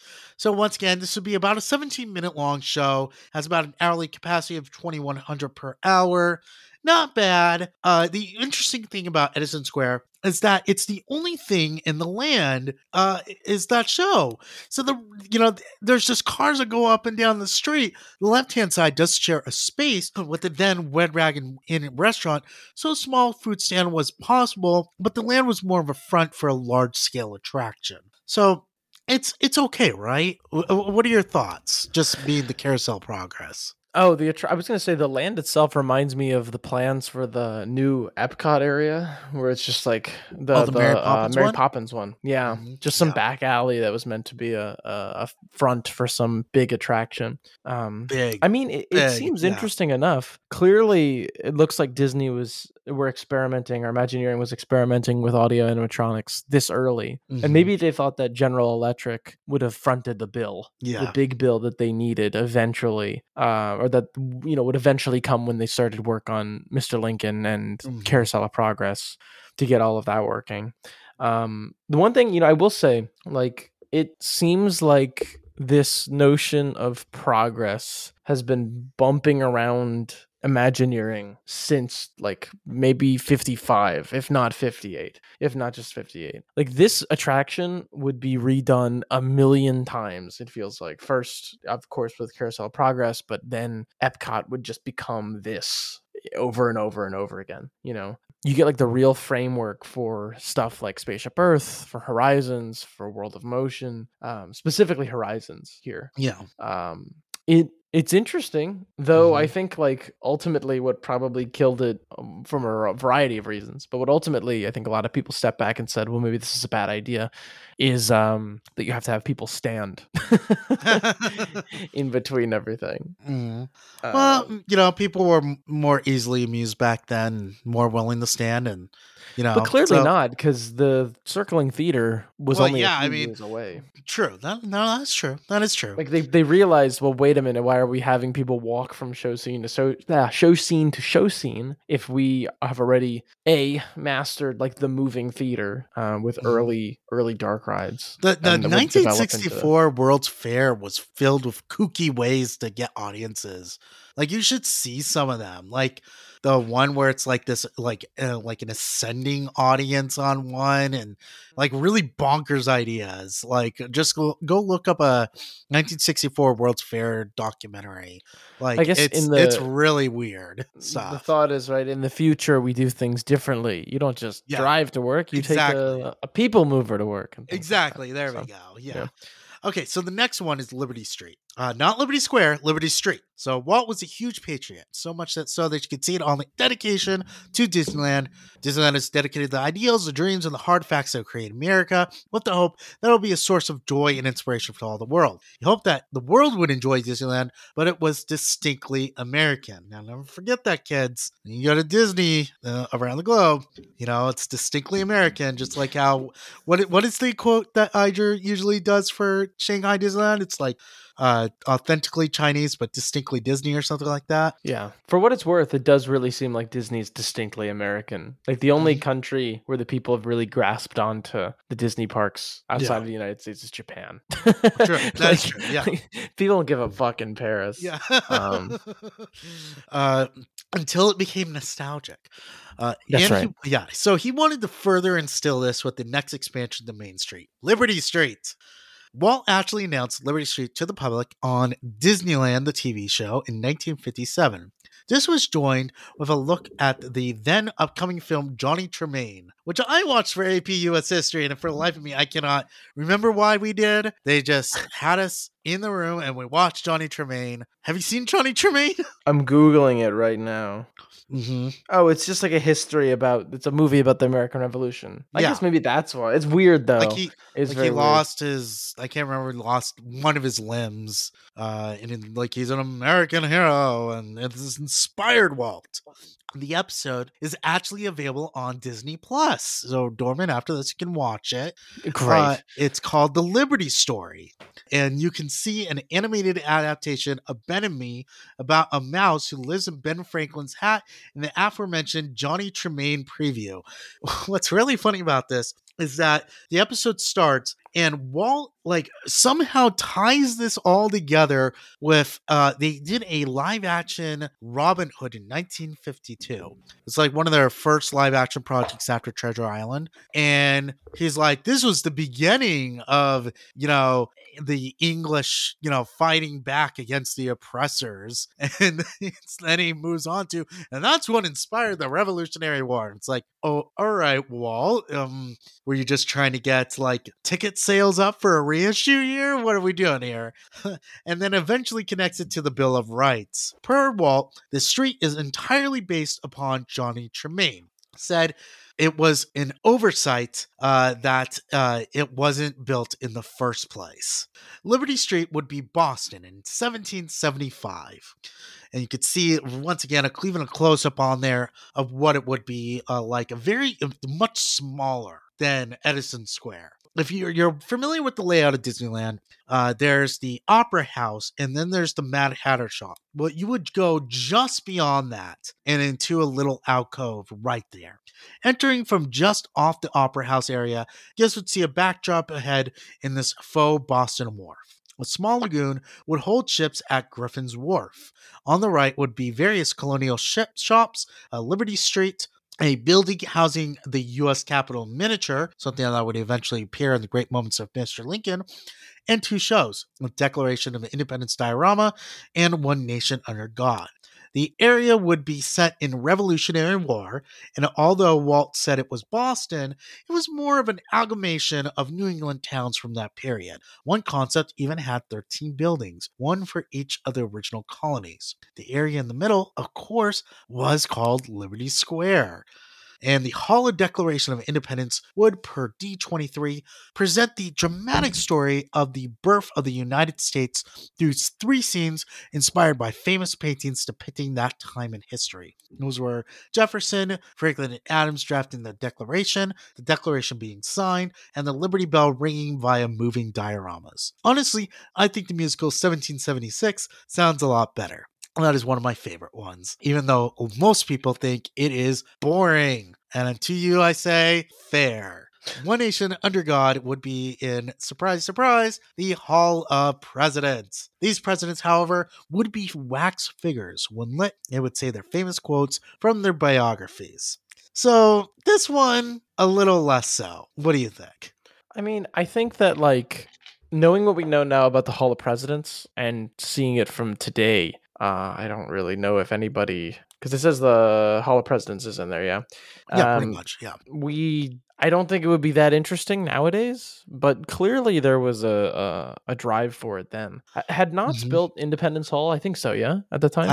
So once again, this would be about a seventeen minute long show. Has about an hourly capacity of twenty-one hundred per hour. Not bad. Uh, the interesting thing about Edison Square is that it's the only thing in the land uh, is that show. So the you know there's just cars that go up and down the street. The left hand side does share a space with the then Red Dragon Inn restaurant, so a small food stand was possible, but the land was more of a front for a large scale attraction. So it's it's okay, right? W- what are your thoughts? Just being the carousel progress. Oh, the attra- I was going to say the land itself reminds me of the plans for the new Epcot area, where it's just like the, Oh, the the, Mary uh, Poppins Mary one? Poppins one. Yeah, Mhm. just some Yeah. back alley that was meant to be a, a, a front for some big attraction. Um, Big. I mean, it, it big, seems yeah. interesting enough. Clearly, it looks like Disney was were experimenting, or Imagineering was experimenting with audio animatronics this early, Mhm. and maybe they thought that General Electric would have fronted the bill, Yeah. the big bill that they needed eventually, uh, or that you know would eventually come when they started work on Mister Lincoln and Mhm. Carousel of Progress to get all of that working. Um, the one thing you know, I will say, like, it seems like this notion of progress has been bumping around Imagineering since like maybe fifty-five, if not fifty-eight, if not just fifty-eight. Like this attraction would be redone a million times, it feels like. First, of course, with Carousel of Progress, but then Epcot would just become this over and over and over again. You know, you get like the real framework for stuff like Spaceship Earth, for Horizons, for World of Motion, um, specifically Horizons here. Yeah. Um, it it's interesting, though. Mhm. I think like ultimately what probably killed it, um, from a variety of reasons, but what ultimately I think a lot of people stepped back and said, well, maybe this is a bad idea, is um, that you have to have people stand in between everything. Mhm. Um, Well, you know, people were m- more easily amused back then, more willing to stand, and you know, but clearly so- not, because the circling theater was Well, only yeah, a few I mean, years away. True. That, no, that's true. That is true. Like they, they realized, well, wait a minute, why are we having people walk from show scene to show uh, show scene to show scene if we have already a mastered like the moving theater uh, with Mhm. early early dark rides. The the and that would develop into- nineteen sixty-four World's Fair was filled with kooky ways to get audiences. Like you should see some of them. Like the one where it's like this, like uh, like an ascending audience on one, and like really bonkers ideas. Like just go, go look up a nineteen sixty-four World's Fair documentary. Like I guess it's in the- it's really weird The stuff. thought is, right, in the future we do things differently. You don't just Yeah, drive to work; you exactly. take a, a people mover to work. and things like Exactly. that. There So, we go. Yeah. yeah. Okay, so the next one is Liberty Street. Uh, not Liberty Square, Liberty Street. So Walt was a huge patriot, so much that so that you could see it on the dedication to Disneyland. Disneyland is dedicated to the ideals, the dreams, and the hard facts that create America, with the hope that it'll be a source of joy and inspiration for all the world. He hoped that the world would enjoy Disneyland, but it was distinctly American. Now, never forget that, kids. When you go to Disney uh, around the globe, you know, it's distinctly American, just like how, what what is the quote that Iger usually does for Shanghai Disneyland? It's like, uh, authentically Chinese, but distinctly Disney or something like that. Yeah. For what it's worth, it does really seem like Disney's distinctly American. Like the only country where the people have really grasped onto the Disney parks outside Yeah. of the United States is Japan. True. That's true. Yeah. People don't give a fuck in Paris. Yeah. Um, uh, until it became nostalgic. Uh, That's and right. He, yeah. So he wanted to further instill this with the next expansion to Main Street, Liberty Street. Walt actually announced Liberty Street to the public on Disneyland, the T V show, in nineteen fifty-seven. This was joined with a look at the then upcoming film Johnny Tremaine, which I watched for A P U S History, and for the life of me, I cannot remember why we did. They just had us in the room and we watched Johnny Tremain. Have you seen Johnny Tremain? I'm Googling it right now. Mm-hmm. Oh, it's just like a history about, it's a movie about the American Revolution. I Yeah. guess maybe that's why. It's weird though. Like he, it's like very he weird. lost his, I can't remember, he lost one of his limbs. Uh, and in, like he's an American hero, and it's inspired Walt. The episode is actually available on Disney Plus. So, Dorman, after this, you can watch it. Great. Uh, it's called The Liberty Story. And you can see an animated adaptation of Ben and Me about a mouse who lives in Ben Franklin's hat in the aforementioned Johnny Tremain preview. What's really funny about this is that the episode starts and Walt like somehow ties this all together with uh they did a live action Robin Hood in nineteen fifty-two. It's like one of their first live action projects after Treasure Island, and he's like, this was the beginning of, you know, the English, you know, fighting back against the oppressors. And then he moves on to, and that's what inspired the Revolutionary War. It's like, oh, all right, Walt, um were you just trying to get like ticket sales up for a reissue year? What are we doing here? And then eventually connects it to the Bill of Rights. Per Walt, the street is entirely based upon Johnny Tremain. Said it was an oversight uh, that uh, it wasn't built in the first place. Liberty Street would be Boston in seventeen seventy-five. And you could see, once again, a even a close-up on there of what it would be uh, like, a very, much smaller than Edison Square. If you're, you're familiar with the layout of Disneyland, uh, there's the Opera House, and then there's the Mad Hatter shop. Well, you would go just beyond that and into a little alcove right there. Entering from just off the Opera House area, you guys would see a backdrop ahead in this faux Boston wharf. A small lagoon would hold ships at Griffin's Wharf. On the right would be various colonial ship shops, uh, Liberty Street, a building housing the U S Capitol miniature, something that would eventually appear in the Great Moments of Mister Lincoln, and two shows, a Declaration of Independence diorama and One Nation Under God. The area would be set in Revolutionary War, and although Walt said it was Boston, it was more of an amalgamation of New England towns from that period. One concept even had thirteen buildings, one for each of the original colonies. The area in the middle, of course, was called Liberty Square. And the Hall of Declaration of Independence would, per D twenty-three, present the dramatic story of the birth of the United States through three scenes inspired by famous paintings depicting that time in history. Those were Jefferson, Franklin, and Adams drafting the Declaration, the Declaration being signed, and the Liberty Bell ringing via moving dioramas. Honestly, I think the musical seventeen seventy-six sounds a lot better. That is one of my favorite ones, even though most people think it is boring. And to you, I say, fair. One Nation Under God would be in, surprise, surprise, the Hall of Presidents. These presidents, however, would be wax figures. When lit, they would say their famous quotes from their biographies. So this one, a little less so. What do you think? I mean, I think that, like, knowing what we know now about the Hall of Presidents and seeing it from today, Uh, I don't really know if anybody, because it says the Hall of Presidents is in there, yeah? Yeah, um, pretty much, yeah. We, I don't think it would be that interesting nowadays, but clearly there was a a, a drive for it then. Had Knott's Mhm. built Independence Hall? I think so, yeah, at the time? I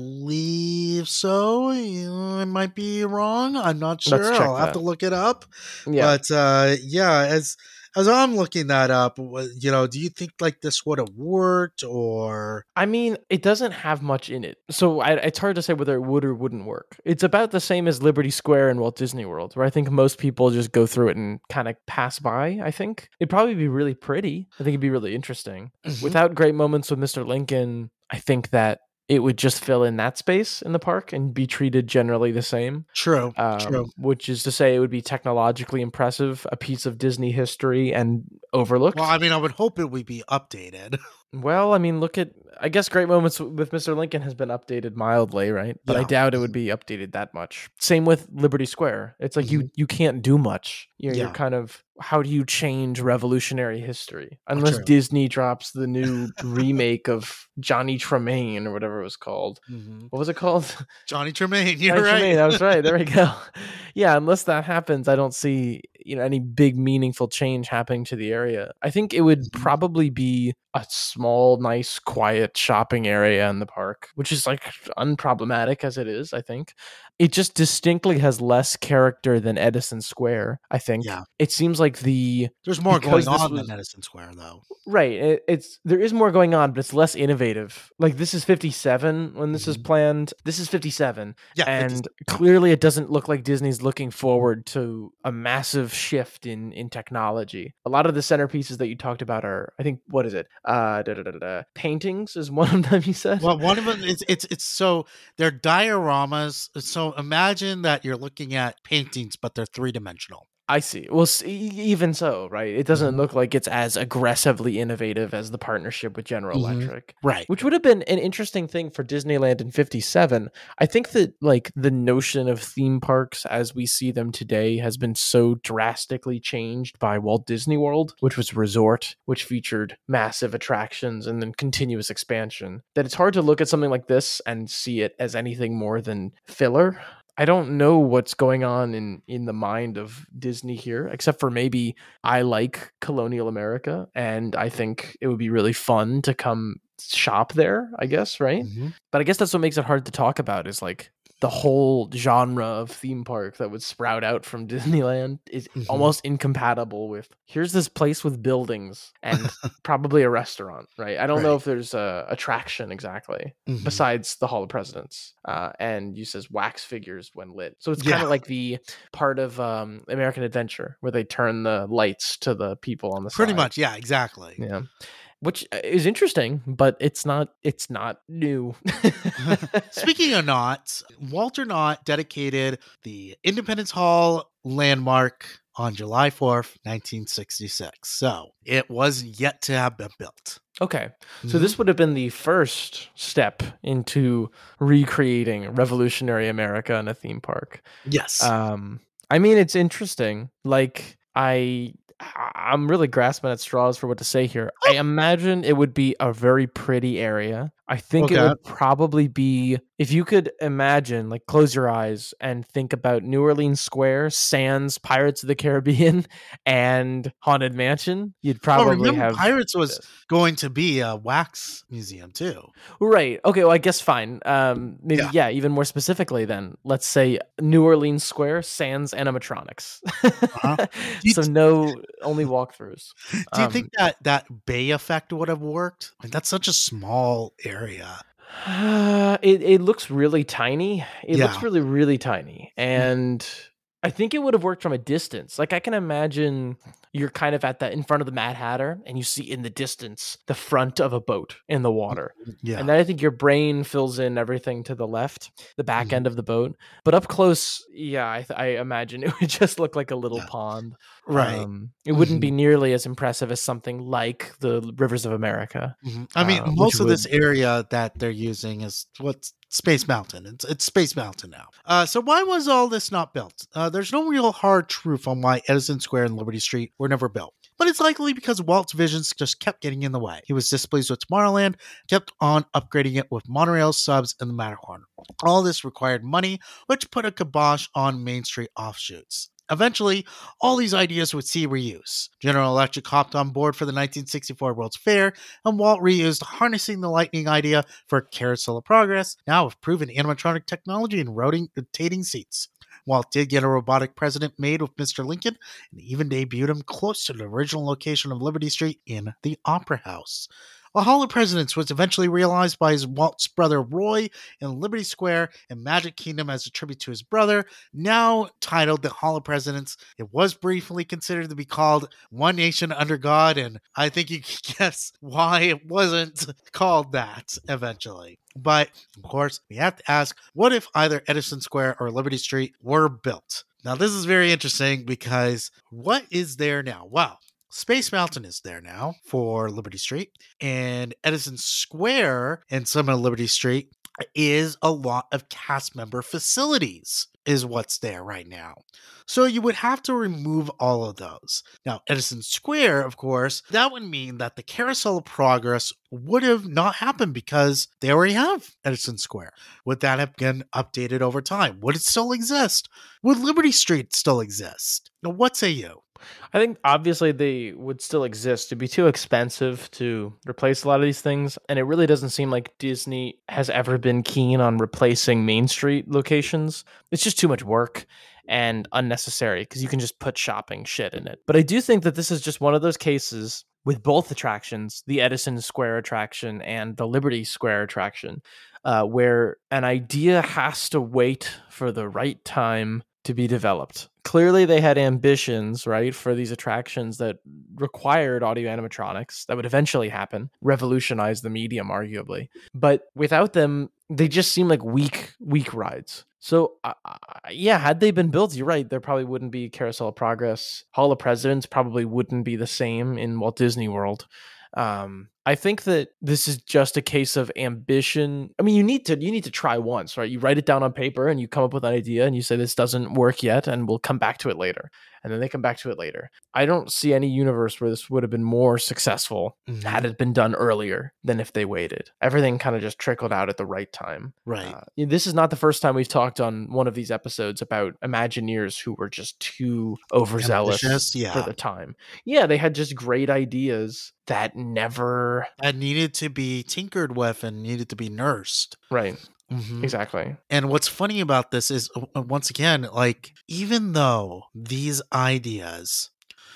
believe so. You know, I might be wrong. I'm not sure. Let's check I'll have that. to look it up. Yeah. But uh, yeah, as as I'm looking that up, wa- you know, do you think like this would have worked or? I mean, it doesn't have much in it. So I, it's hard to say whether it would or wouldn't work. It's about the same as Liberty Square and Walt Disney World, where I think most people just go through it and kind of pass by, I think. It'd probably be really pretty. I think it'd be really interesting. Mhm. Without great moments with Mister Lincoln, I think that it would just fill in that space in the park and be treated generally the same. True, Um, true. which is to say it would be technologically impressive, a piece of Disney history, and overlooked. Well, I mean, I would hope it would be updated. Well, I mean, look at, I guess Great Moments with Mister Lincoln has been updated mildly, right? But I Yeah. doubt it would be updated that much. Same with Liberty Square. It's like you you can't do much. You know, you're Yeah. kind of, how do you change revolutionary history? Unless true. Disney drops the new remake of Johnny Tremaine or whatever it was called. Mhm. What was it called? Johnny Tremaine, you're Johnny right. Tremaine, that was right. There we go. Yeah, unless that happens, I don't see, you know, any big meaningful change happening to the area. I think it would Mhm. probably be a small, nice, quiet shopping area in the park, which is like unproblematic as it is, I think. It just distinctly has less character than Edison Square, I think. Yeah. It seems like the There's more because going this on was- than Edison Square, though. Right. It, it's there is more going on, but it's less innovative. Like this is fifty-seven when this is Mhm. planned. This is fifty-seven. Yeah, And fifty-seven. clearly it doesn't look like Disney's looking forward to a massive shift in in technology. A lot of the centerpieces that you talked about are, I think, what is it? Uh da, da, da, da, da. Paintings is one of them, you said? Well, one of them it's it's it's so they're dioramas. So imagine that you're looking at paintings, but they're three dimensional. I see. Well, s- e- even so, right? It doesn't Mhm. look like it's as aggressively innovative as the partnership with General Mhm. Electric. Right. Which would have been an interesting thing for Disneyland in fifty-seven. I think that like the notion of theme parks as we see them today has been so drastically changed by Walt Disney World, which was a resort, which featured massive attractions and then continuous expansion, that it's hard to look at something like this and see it as anything more than filler. I don't know what's going on in, in the mind of Disney here, except for maybe I like colonial America and I think it would be really fun to come shop there, I guess, right? Mhm. But I guess that's what makes it hard to talk about is like the whole genre of theme park that would sprout out from Disneyland is Mhm. almost incompatible with here's this place with buildings and probably a restaurant, right? I don't know Right. if there's a attraction exactly Mhm. besides the Hall of Presidents, uh, and uses wax figures when lit. So it's kind Yeah. of like the part of um, American Adventure where they turn the lights to the people on the Pretty side. much, yeah, exactly. Yeah. Which uh, is interesting, but it's not it's not new. Speaking of knots, Walter Knott dedicated the Independence Hall landmark on July fourth, nineteen sixty-six. So it was yet to have been built. Okay. So this would have been the first step into recreating revolutionary America in a theme park. Yes. Um I mean it's interesting. Like I I- I'm really grasping at straws for what to say here. I imagine it would be a very pretty area. I think it Okay. would probably be, if you could imagine, like close your eyes and think about New Orleans Square, sans Pirates of the Caribbean, and Haunted Mansion, you'd well, probably remember, have Pirates was going to be a wax museum too. Right. Okay. Well, I guess fine. Um, maybe Yeah. yeah. Even more specifically, then let's say New Orleans Square sans animatronics. Uh-huh. Do you- So no, only walkthroughs. Do you Um, think that that bay effect would have worked? Like, that's such a small area. it it looks really tiny. It looks Yeah. really really tiny, and I think it would have worked from a distance. Like I can imagine you're kind of at the in front of the Mad Hatter, and you see in the distance the front of a boat in the water. Yeah. And then I think your brain fills in everything to the left, the back Mhm. end of the boat. But up close, yeah, I, th- I imagine it would just look like a little Yeah. pond. Right. Um, it wouldn't be nearly as impressive as something like the Rivers of America. Mhm. I mean, uh, which most of this would- area that they're using is what's Space Mountain. It's, it's Space Mountain now. Uh, so why was all this not built? Uh, there's no real hard truth on why Edison Square and Liberty Street were never built. But it's likely because Walt's visions just kept getting in the way. He was displeased with Tomorrowland, kept on upgrading it with monorail subs and the Matterhorn. All this required money, which put a kibosh on Main Street offshoots. Eventually, all these ideas would see reuse. General Electric hopped on board for the nineteen sixty-four World's Fair, and Walt reused harnessing the lightning idea for Carousel of Progress, now with proven animatronic technology and rotating seats. Walt did get a robotic president made with Mister Lincoln, and even debuted him close to the original location of Liberty Street in the Opera House. A Hall of Presidents was eventually realized by his Walt's brother Roy in Liberty Square and Magic Kingdom as a tribute to his brother, now titled the Hall of Presidents. It was briefly considered to be called One Nation Under God, and I think you can guess why it wasn't called that eventually. But, of course, we have to ask, what if either Edison Square or Liberty Street were built? Now, this is very interesting because what is there now? Well, Space Mountain is there now for Liberty Street, and Edison Square and some of Liberty Street is a lot of cast member facilities is what's there right now. So you would have to remove all of those. Now, Edison Square, of course, that would mean that the Carousel of Progress would have not happened because they already have Edison Square. Would that have been updated over time? Would it still exist? Would Liberty Street still exist? Now, what say you? I think obviously they would still exist. It'd be too expensive to replace a lot of these things. And it really doesn't seem like Disney has ever been keen on replacing Main Street locations. It's just too much work and unnecessary because you can just put shopping shit in it. But I do think that this is just one of those cases with both attractions, the Edison Square attraction and the Liberty Square attraction, uh, where an idea has to wait for the right time to be developed. Clearly they had ambitions, right, for these attractions that required audio animatronics that would eventually happen, revolutionize the medium arguably. But without them, they just seem like weak, weak rides. So uh, yeah, had they been built, you're right, there probably wouldn't be Carousel of Progress. Hall of Presidents probably wouldn't be the same in Walt Disney World. Um, I think that this is just a case of ambition. I mean, you need to you need to try once, right? You write it down on paper and you come up with an idea and you say this doesn't work yet and we'll come back to it later. And then they come back to it later. I don't see any universe where this would have been more successful mm-hmm. had it been done earlier than if they waited. Everything kind of just trickled out at the right time. Right. Uh, this is not the first time we've talked on one of these episodes about Imagineers who were just too overzealous yeah. for the time. Yeah, they had just great ideas that never... that needed to be tinkered with and needed to be nursed. Right. Mm-hmm. Exactly. And what's funny about this is, once again, like, even though these ideas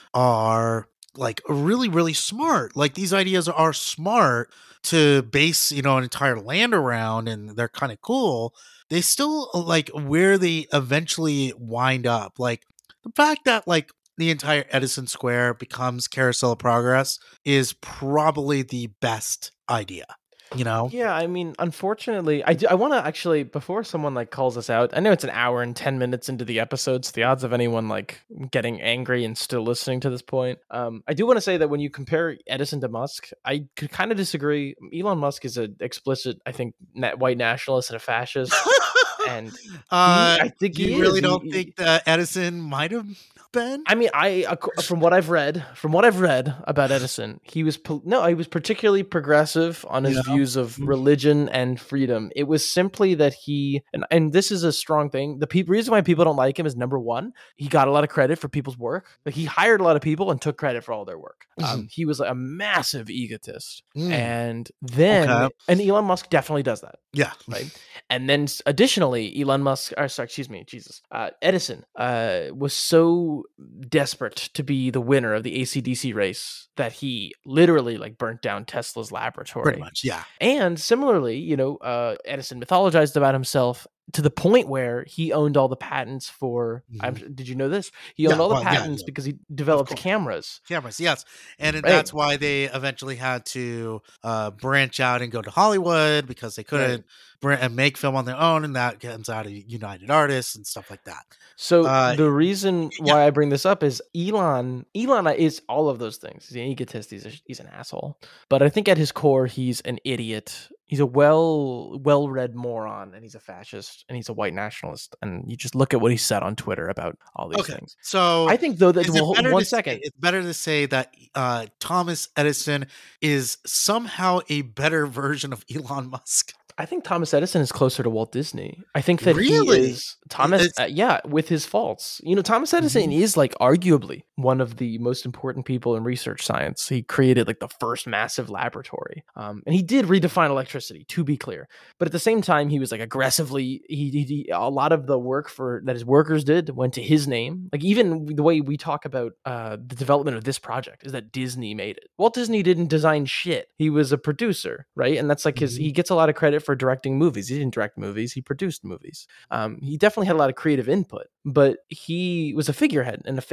are like really, really smart, like these ideas are smart to base, you know, an entire land around and they're kind of cool, they still like where they eventually wind up. Like the fact that like the entire Edison Square becomes Carousel of Progress is probably the best idea. You know? Yeah, I mean, unfortunately, I do, I want to actually, before someone like calls us out, I know it's an hour and ten minutes into the episodes. The odds of anyone like getting angry and still listening to this point. Um, I do want to say that when you compare Edison to Musk, I could kind of disagree. Elon Musk is an explicit, I think, na- white nationalist and a fascist. and he, uh, I think you he really is. don't he, think that Edison might have been? I mean, I from what I've read, from what I've read about Edison, he was no, he was particularly progressive on his yeah. views of religion and freedom. It was simply that he, and, and this is a strong thing. The pe- reason why people don't like him is number one, he got a lot of credit for people's work. Like he hired a lot of people and took credit for all their work. Mm-hmm. Um, he was like a massive egotist, mm. and then okay. and Elon Musk definitely does that. Yeah, right. And then additionally, Elon Musk, or sorry, excuse me, Jesus, uh, Edison uh, was so desperate to be the winner of the A C D C race that he literally like burnt down Tesla's laboratory. Pretty much, yeah. And similarly, you know, uh, Edison mythologized about himself to the point where he owned all the patents for, mm-hmm. I'm, did you know this? He owned yeah, all the well, patents yeah, yeah. because he developed cameras. Cameras, yes. And right. that's why they eventually had to uh, branch out and go to Hollywood because they couldn't right. br- make film on their own, and that comes out of United Artists and stuff like that. So uh, the reason why yeah. I bring this up is Elon, Elon is all of those things. He's an egotist. He's, a, he's an asshole. But I think at his core, he's an idiot. He's a well, well-read moron, and he's a fascist, and he's a white nationalist. And you just look at what he said on Twitter about all these okay. things. So I think, though, that well, one second. Say, it's better to say that uh, Thomas Edison is somehow a better version of Elon Musk. I think Thomas Edison is closer to Walt Disney. I think that really? he is Thomas. Uh, yeah, with his faults. You know, Thomas Edison mm-hmm. is like arguably one of the most important people in research science. He created like the first massive laboratory, um, and he did redefine electricity. To be clear, but at the same time, he was like aggressively. He, he, he a lot of the work for that his workers did went to his name. Like even the way we talk about uh, the development of this project is that Disney made it. Walt Disney didn't design shit. He was a producer, right? And that's like his. Mm-hmm. He gets a lot of credit for directing movies. He didn't direct movies, he produced movies. Um, he definitely had a lot of creative input, but he was a figurehead and a face.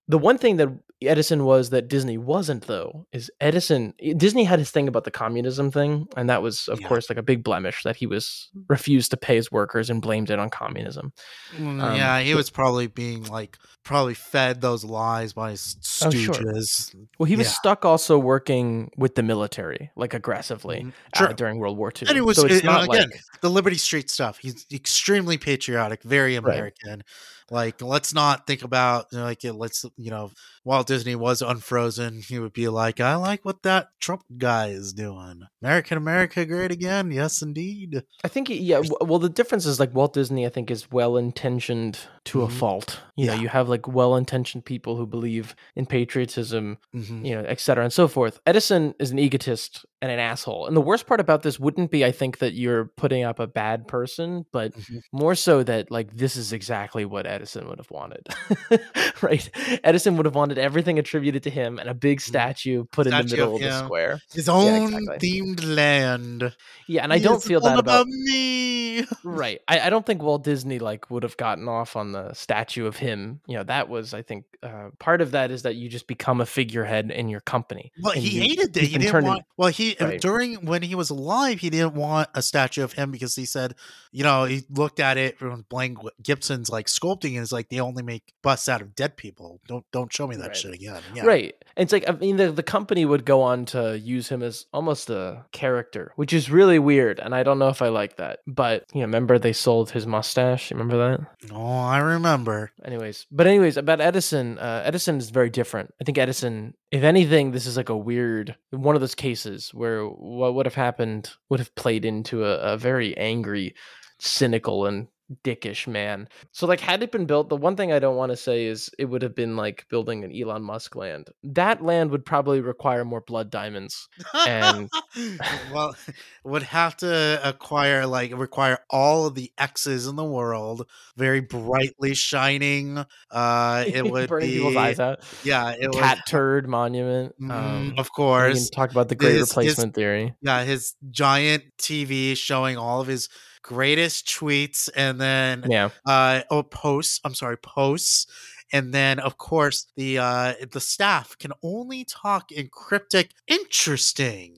The one thing that Edison was that Disney wasn't, though, is Edison. Disney had his thing about the communism thing, and that was, of Yeah. course, like a big blemish that he was refused to pay his workers and blamed it on communism. Mm, Um, yeah, he was probably being like probably fed those lies by his Oh, sure. stooges. Well, he was Yeah. stuck also working with the military, like aggressively, Mhm. uh, Sure. during World War Two. And it was so it's it- not again like the Liberty Street stuff. He's extremely patriotic, very Right. American. Like, let's not think about you know, like let's you know, Walt Disney was unfrozen. He would be like, I like what that Trump guy is doing. American America great again. Yes, indeed. I think, he- yeah. w- Well, the difference is like Walt Disney, I think, is well intentioned to a Mhm. fault. You know, Yeah. you have like well intentioned people who believe in patriotism, Mhm. you know, et cetera, and so forth. Edison is an egotist and an asshole. And the worst part about this wouldn't be, I think, that you're putting up a bad person, but Mhm. more so that like this is exactly what Edison would have wanted. Right? Edison would have wanted everything attributed to him and a big statue put in the Mm-hmm. Statue middle of of the him. square. His Yeah, own exactly. themed land. Yeah, and I don't It's feel all that about me. Right. I, I don't think Walt Disney like would have gotten off on the statue of him. You know, that was, I think, uh, part of that is that you just become a figurehead in your company. Well, and he you- hated that. you've He been didn't turned in- want. Well, he uh, Right. during when he was alive, he didn't want a statue of him because he said, you know, he looked at it from Blaine Gibson's like sculpting, and it's like they only make busts out of dead people. Don't don't show me that Right. shit again. Yeah. Right. And it's like, I mean, the, the company would go on to use him as almost a character, which is really weird. And I don't know if I like that. But, you know, remember they sold his mustache? You remember that? Oh, I remember. Anyways, but anyways, about Edison, uh, Edison is very different. I think Edison, if anything, this is like a weird one of those cases where what would have happened would have played into a, a very angry, cynical, and dickish man. So like had it been built, the one thing I don't want to say is it would have been like building an Elon Musk land. That land would probably require more blood diamonds. And- well, would have to acquire like require all of the X's in the world, very brightly shining. Uh, it would burning be people's eyes out. yeah, it would. Cat turd monument. Mhm, Um, of we course. can talk about the great His- his- replacement theory. Yeah, his giant T V showing all of his greatest tweets and then Yeah. uh oh posts, I'm sorry, posts. And then of course the uh the staff can only talk in cryptic interesting.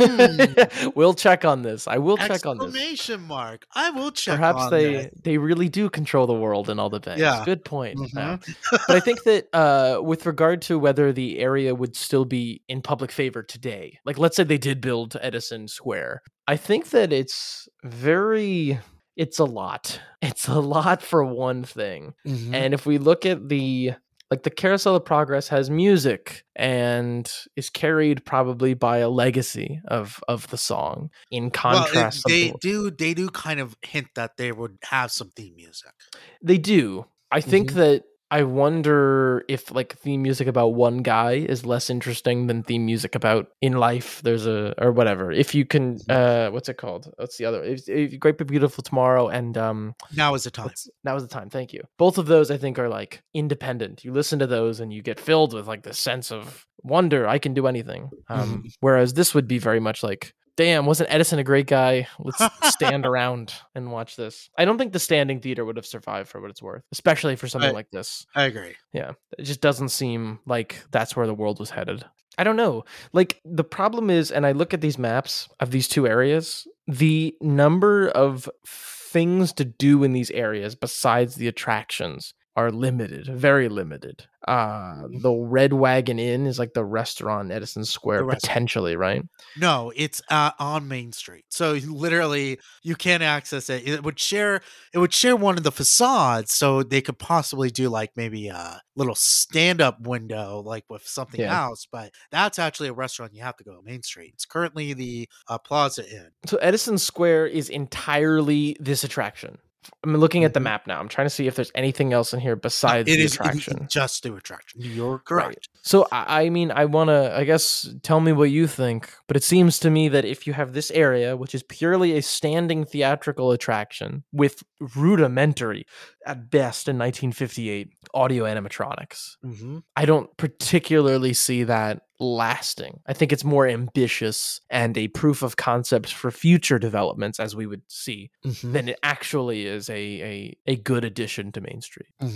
Mm, We'll check on this. I will check on this. exclamation mark. I will check Perhaps on they that. they really do control the world and all the banks. Yeah. Good point. Mhm. Yeah. But I think that uh, with regard to whether the area would still be in public favor today, like let's say they did build Edison Square, I think that it's very, it's a lot. It's a lot for one thing. Mhm. And if we look at the, like the Carousel of Progress has music and is carried probably by a legacy of of the song. In Well, it- contrast, they something- do they do kind of hint that they would have some theme music. They do. I think Mhm. that I wonder if like theme music about one guy is less interesting than theme music about in life. There's a or whatever. If you can, uh, what's it called? What's the other? If, if Great Big Beautiful Tomorrow and um, Now is the time. what's- that was the time. Thank you. Both of those I think are like independent. You listen to those and you get filled with like the sense of wonder. I can do anything. Um, whereas this would be very much like, damn, wasn't Edison a great guy? Let's stand around and watch this. I don't think the standing theater would have survived for what it's worth, especially for something I- like this. I agree. Yeah. It just doesn't seem like that's where the world was headed. I don't know. Like the problem is, and I look at these maps of these two areas, the number of things to do in these areas besides the attractions are limited, very limited. Uh, the Red Wagon Inn is like the restaurant in Edison Square, The restaurant. potentially, right? No, it's uh, on Main Street. So you literally you can't access it. It would share it would share one of the facades, so they could possibly do like maybe a little stand-up window like with something Yeah. else, but that's actually a restaurant you have to go to Main Street. It's currently the uh, Plaza Inn. So Edison Square is entirely this attraction. I'm looking at the Mhm. map now. I'm trying to see if there's anything else in here besides It the is it is attraction. just the attraction. You're correct. So I, I mean, I want to, I guess, tell me what you think. But it seems to me that if you have this area, which is purely a standing theatrical attraction with rudimentary, at best, in nineteen fifty-eight audio animatronics, Mm-hmm. I don't particularly see that lasting. I think it's more ambitious and a proof of concept for future developments, as we would see, Mm-hmm. than it actually is a a, a good addition to Main Street. Mm-hmm.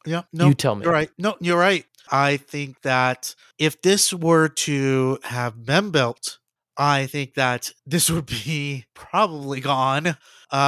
Yeah, no, You tell me. You're right. No, you're right. I think that if this were to have been built, I think that this would be probably gone. Uh,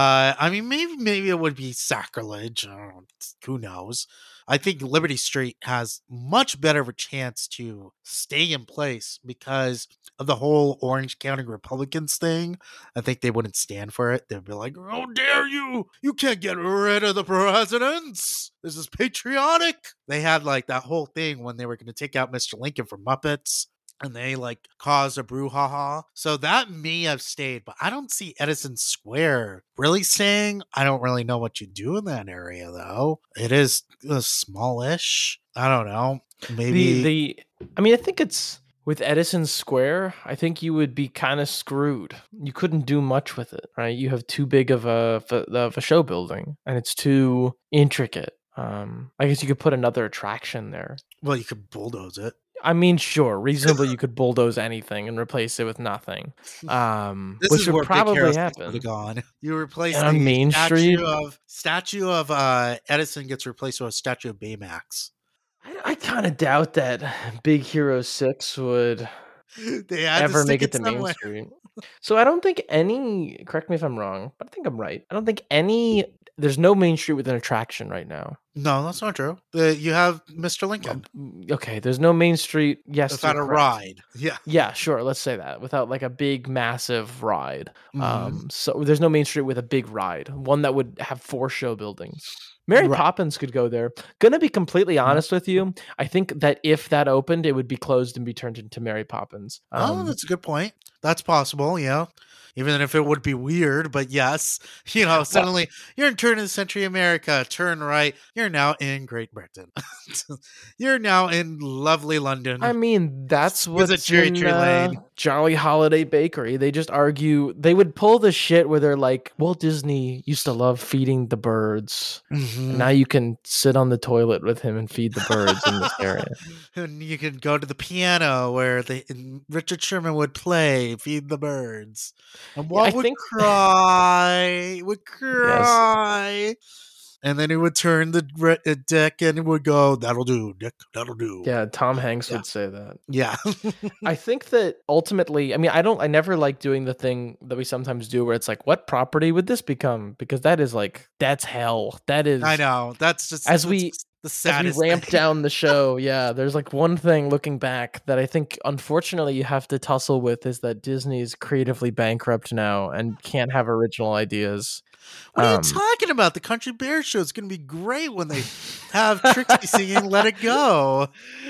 I mean, maybe maybe it would be sacrilege. I don't know, who knows? I think Liberty Street has much better of a chance to stay in place because of the whole Orange County Republicans thing. I think they wouldn't stand for it. They'd be like, "How dare you? You can't get rid of the presidents. This is patriotic." They had like that whole thing when they were going to take out Mister Lincoln from Muppets. And they like caused a brouhaha. So that may have stayed, but I don't see Edison Square really staying. I don't really know what you do in that area though. It is uh, smallish. I don't know. Maybe The the I mean, I think it's with Edison Square, I think you would be kind of screwed. You couldn't do much with it, right? You have too big of a of a show building, and it's too intricate. Um, I guess you could put another attraction there. Well, you could bulldoze it. I mean, sure, reasonably you could bulldoze anything and replace it with nothing, um, This which is would where Big probably Hero Six happen. would have gone. You replace On the Main statue Street? of statue of uh, Edison gets replaced with a statue of Baymax. I, I kind of doubt that Big Hero Six would They had to ever stick make it to Main somewhere. Street. So I don't think any. Correct me if I'm wrong, but I think I'm right. I don't think any. There's no Main Street with an attraction right now. No, that's not true. The, you have Mister Lincoln Okay, there's no Main Street. Yes, without you're a correct. ride. Yeah. Yeah, sure. Let's say that without like a big, massive ride. Mhm. Um, so there's no Main Street with a big ride, one that would have four show buildings. Mary Right. Poppins could go there. Gonna be completely honest with you, I think that if that opened, it would be closed and be turned into Mary Poppins. Oh, Um, that's a good point. That's possible, yeah. Even if it would be weird, but yes, you know, suddenly you're in turn of the century America, turn right, you're now in Great Britain. You're now in lovely London. I mean, that's Visit what's Cherry in Tree uh, Lane. Jolly Holiday Bakery. They just argue. They would pull the shit where they're like, Walt Disney used to love feeding the birds. Mhm. And now you can sit on the toilet with him and feed the birds in this area. And you can go to the piano where the and Richard Sherman would play, feed the birds. And what I would think- cry, would cry. And then he would turn the re- uh, deck and it would go, "That'll do, Dick, that'll do." Yeah, Tom Hanks Yeah. would say that. Yeah. I think that ultimately, I mean, I don't, I never like doing the thing that we sometimes do where it's like, what property would this become? Because that is like, that's hell. That is, I know. That's just As that's we- the as saddest we ramp thing. down the show, yeah, there's like one thing looking back that I think unfortunately you have to tussle with is that Disney's creatively bankrupt now and can't have original ideas. What are Um, you talking about? The Country Bear Show is going to be great when they have Trixie singing "Let It Go."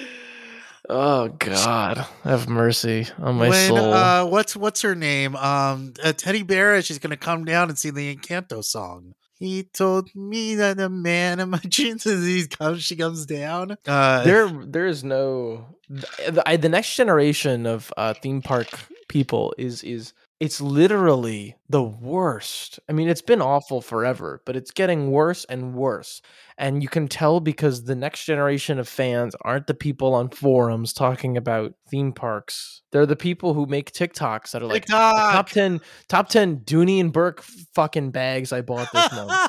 Oh God, have mercy on my when soul. uh, what's what's her name? Um, uh, Teddy Bear. She's going to come down and sing the Encanto song. He told me that the man of my dreams as he comes, she comes down. Uh, there, there is no the, I, the next generation of uh, theme park people is is it's literally the worst. I mean, it's been awful forever, but it's getting worse and worse. And you can tell because the next generation of fans aren't the people on forums talking about theme parks. They're the people who make TikToks that are like TikTok! top ten, top ten Dooney and Burke fucking bags I bought this month.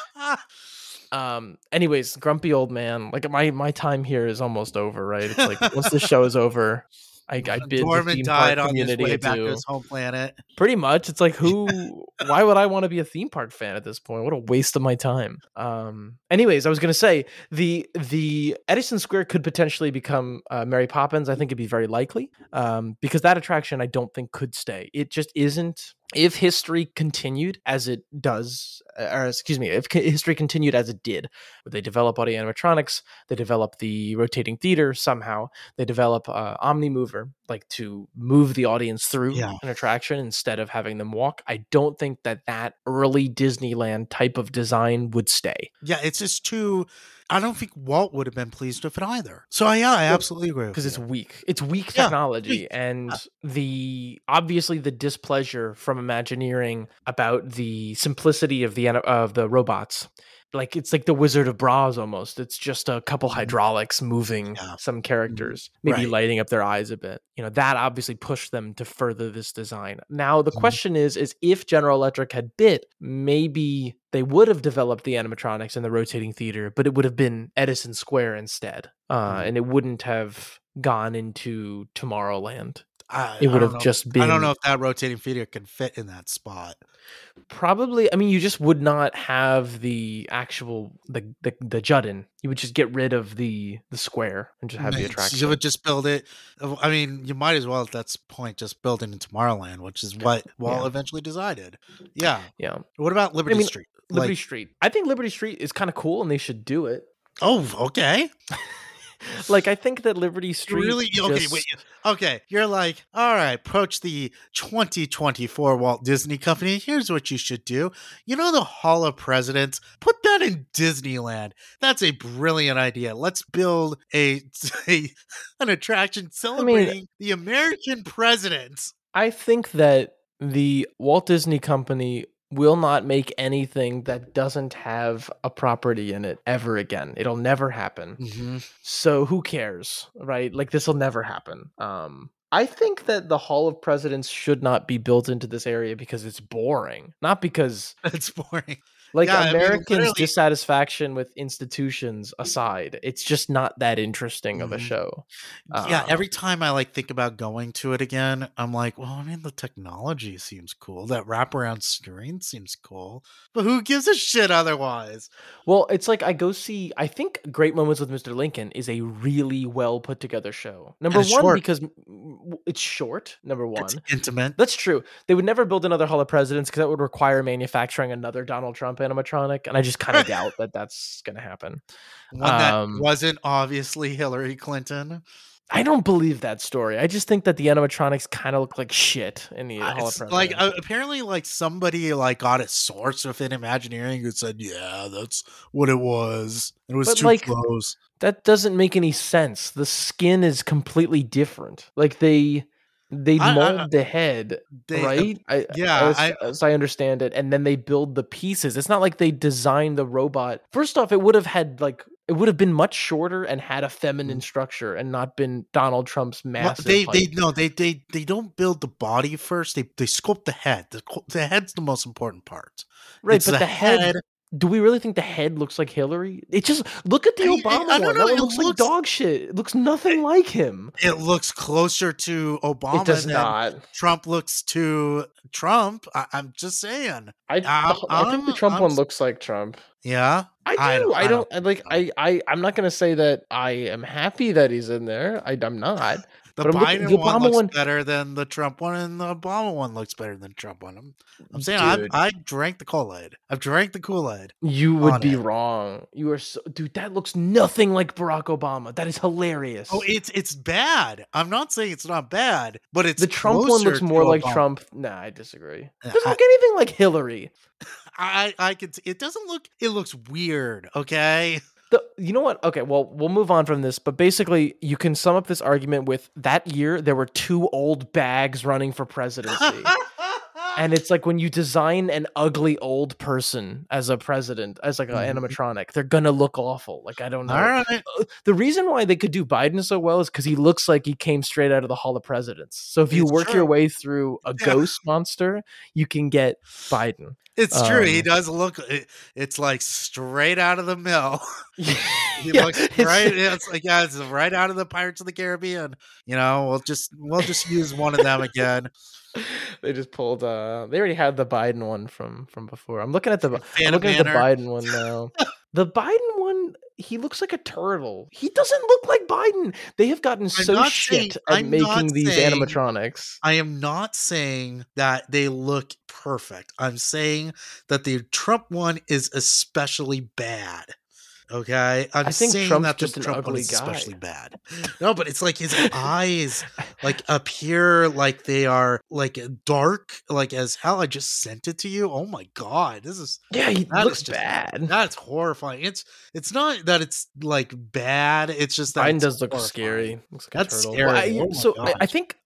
Um. Anyways, grumpy old man. Like my my time here is almost over. Right. It's like once the show is over, I, I bid the Dorman theme died park on his community way back to adieu. his home planet. Pretty much, it's like who? Why would I want to be a theme park fan at this point? What a waste of my time. Um. Anyways, I was gonna say the the Edison Square could potentially become uh, Mary Poppins. I think it'd be very likely. Um. Because that attraction, I don't think could stay. It just isn't. If history continued as it does, or excuse me, if c- history continued as it did, where they develop audio animatronics, they develop the rotating theater somehow, they develop uh, Omnimover, like to move the audience through Yeah. an attraction instead of having them walk. I don't think that that early Disneyland type of design would stay. Yeah, it's just too. I don't think Walt would have been pleased with it either. So yeah, I Well, absolutely agree with Because it's you. weak. It's weak Yeah, technology, weak. and the obviously the displeasure from Imagineering about the simplicity of the ana- of the robots like it's like the Wizard of Braz almost. It's just a couple hydraulics moving Yeah. some characters, maybe Right. lighting up their eyes a bit. You know, that obviously pushed them to further this design. Now the Mhm. question is, is if General Electric had bit, maybe they would have developed the animatronics in the rotating theater, but it would have been Edison Square instead, uh, Mhm. and it wouldn't have gone into Tomorrowland. I, It I would don't have know. just been. I don't know if that rotating theater can fit in that spot. Probably, I mean, you just would not have the actual the the, the Juddin. You would just get rid of the the square and just have the Man, attraction. You would just build it. I mean, you might as well at that point just build it in Tomorrowland, which is what Walt Yeah. eventually decided. Yeah. Yeah, What about Liberty mean, Street? Liberty Like, Street. I think Liberty Street is kind of cool, and they should do it. oh, okay. Like, I think that Liberty You Street. really? Okay, just- wait. Okay, you're like, all right. Approach the twenty twenty-four Walt Disney Company. Here's what you should do. You know the Hall of Presidents? Put that in Disneyland. That's a brilliant idea. Let's build a, a an attraction celebrating the American presidents. I think that the Walt Disney Company will not make anything that doesn't have a property in it ever again. It'll never happen. Mm-hmm. So who cares, right? Like, this will never happen. Um, I think that the Hall of Presidents should not be built into this area because it's boring, not because It's boring. like Yeah, I mean, Americans' literally- dissatisfaction with institutions aside, it's just not that interesting of a Mhm. show. Yeah, Um, every time I like think about going to it again, I'm like, well, I mean, the technology seems cool. That wraparound screen seems cool, but who gives a shit otherwise? Well, it's like I go see. I think Great Moments with Mister Lincoln is a really well put together show. Number it's one, short. because mm, w- it's short. Number one, It's intimate. that's true. They would never build another Hall of Presidents because that would require manufacturing another Donald Trump animatronic, and I just kind of doubt that that's going to happen. One that um, wasn't obviously Hillary Clinton. I don't believe that story. I just think that the animatronics kind of look like shit in the Uh, Hall of it's Presidents. like uh, apparently, like somebody like got a source within Imagineering who said, "Yeah, that's what it was. It was But, too like, close." That doesn't make any sense. The skin is completely different. Like they they I- I- mold the head, They- uh, right? I, yeah, as, I- as I understand it, and then they build the pieces. It's not like they designed the robot. First off, it would have had like it would have been much shorter and had a feminine structure and not been Donald Trump's Well, massive. they they height. no they they they don't build the body first. They they sculpt the head. The co- the head's the most important part. right, it's but the the head. head. Do we really think the head looks like Hillary? It just look at the I- I- Obama I don't one. know, That it looks like looks- dog shit. It looks nothing like him. It looks closer to Obama It does than not. Trump looks to Trump. I, I'm just saying. I, I'm- the- I think the I'm- Trump I'm one s- looks like Trump. Yeah, I do. I I don't- don't. I I, don't don't like. I. I. I'm not gonna say that I am happy that he's in there. I, I'm not. The But I'm looking- Biden the one Obama looks one- better than the Trump one, and the Obama one looks better than the Trump one. I'm, I'm saying I Dude. I drank the Kool Aid. I've drank the Kool Aid. You would on be it. wrong. You are so, dude. That looks nothing like Barack Obama. That is hilarious. Oh, it's it's bad. I'm not saying it's not bad, but it's the Trump one closer looks to more like Obama. Trump. Nah, I disagree. Yeah, Doesn't I- look anything like Hillary. I I could. It doesn't look. It looks weird. Okay. The, you know what? Okay, well, we'll move on from this, but basically, you can sum up this argument with that year there were two old bags running for presidency. And it's like when you design an ugly old person as a president, as like an Mhm. animatronic, they're gonna look awful. Like I don't know. All right. Uh, The reason why they could do Biden so well is because he looks like he came straight out of the Hall of Presidents. So if you It's work your true. way through a Yeah. ghost monster, you can get Biden. It's true. He Um, does look. It, it's like straight out of the mill. He Yeah, looks it's- right. It's like yeah, it's right out of the Pirates of the Caribbean. You know, we'll just we'll just use one of them again. They just pulled. Uh, they already had the Biden one from from before. I'm looking at the. I'm Phantom looking at the Manor. Biden one now. The Biden one, he looks like a turtle. He doesn't look like Biden. They have gotten so not shit saying- at I'm making not these saying- animatronics. I am not saying that they look perfect. I'm saying that the Trump one is especially bad. Okay, I'm I think saying Trump's that the just an Trump one ugly is guy. especially bad. No, but it's like his eyes like appear like they are like dark, like as hell. I just sent it to you. Oh my god, this is Yeah, he that looks is just- bad. that's horrifying. It's it's not that it's like bad. It's just that Biden it's does look horrifying. scary. Looks like That's a turtle. scary. Well, I- Oh my so I, I gosh. think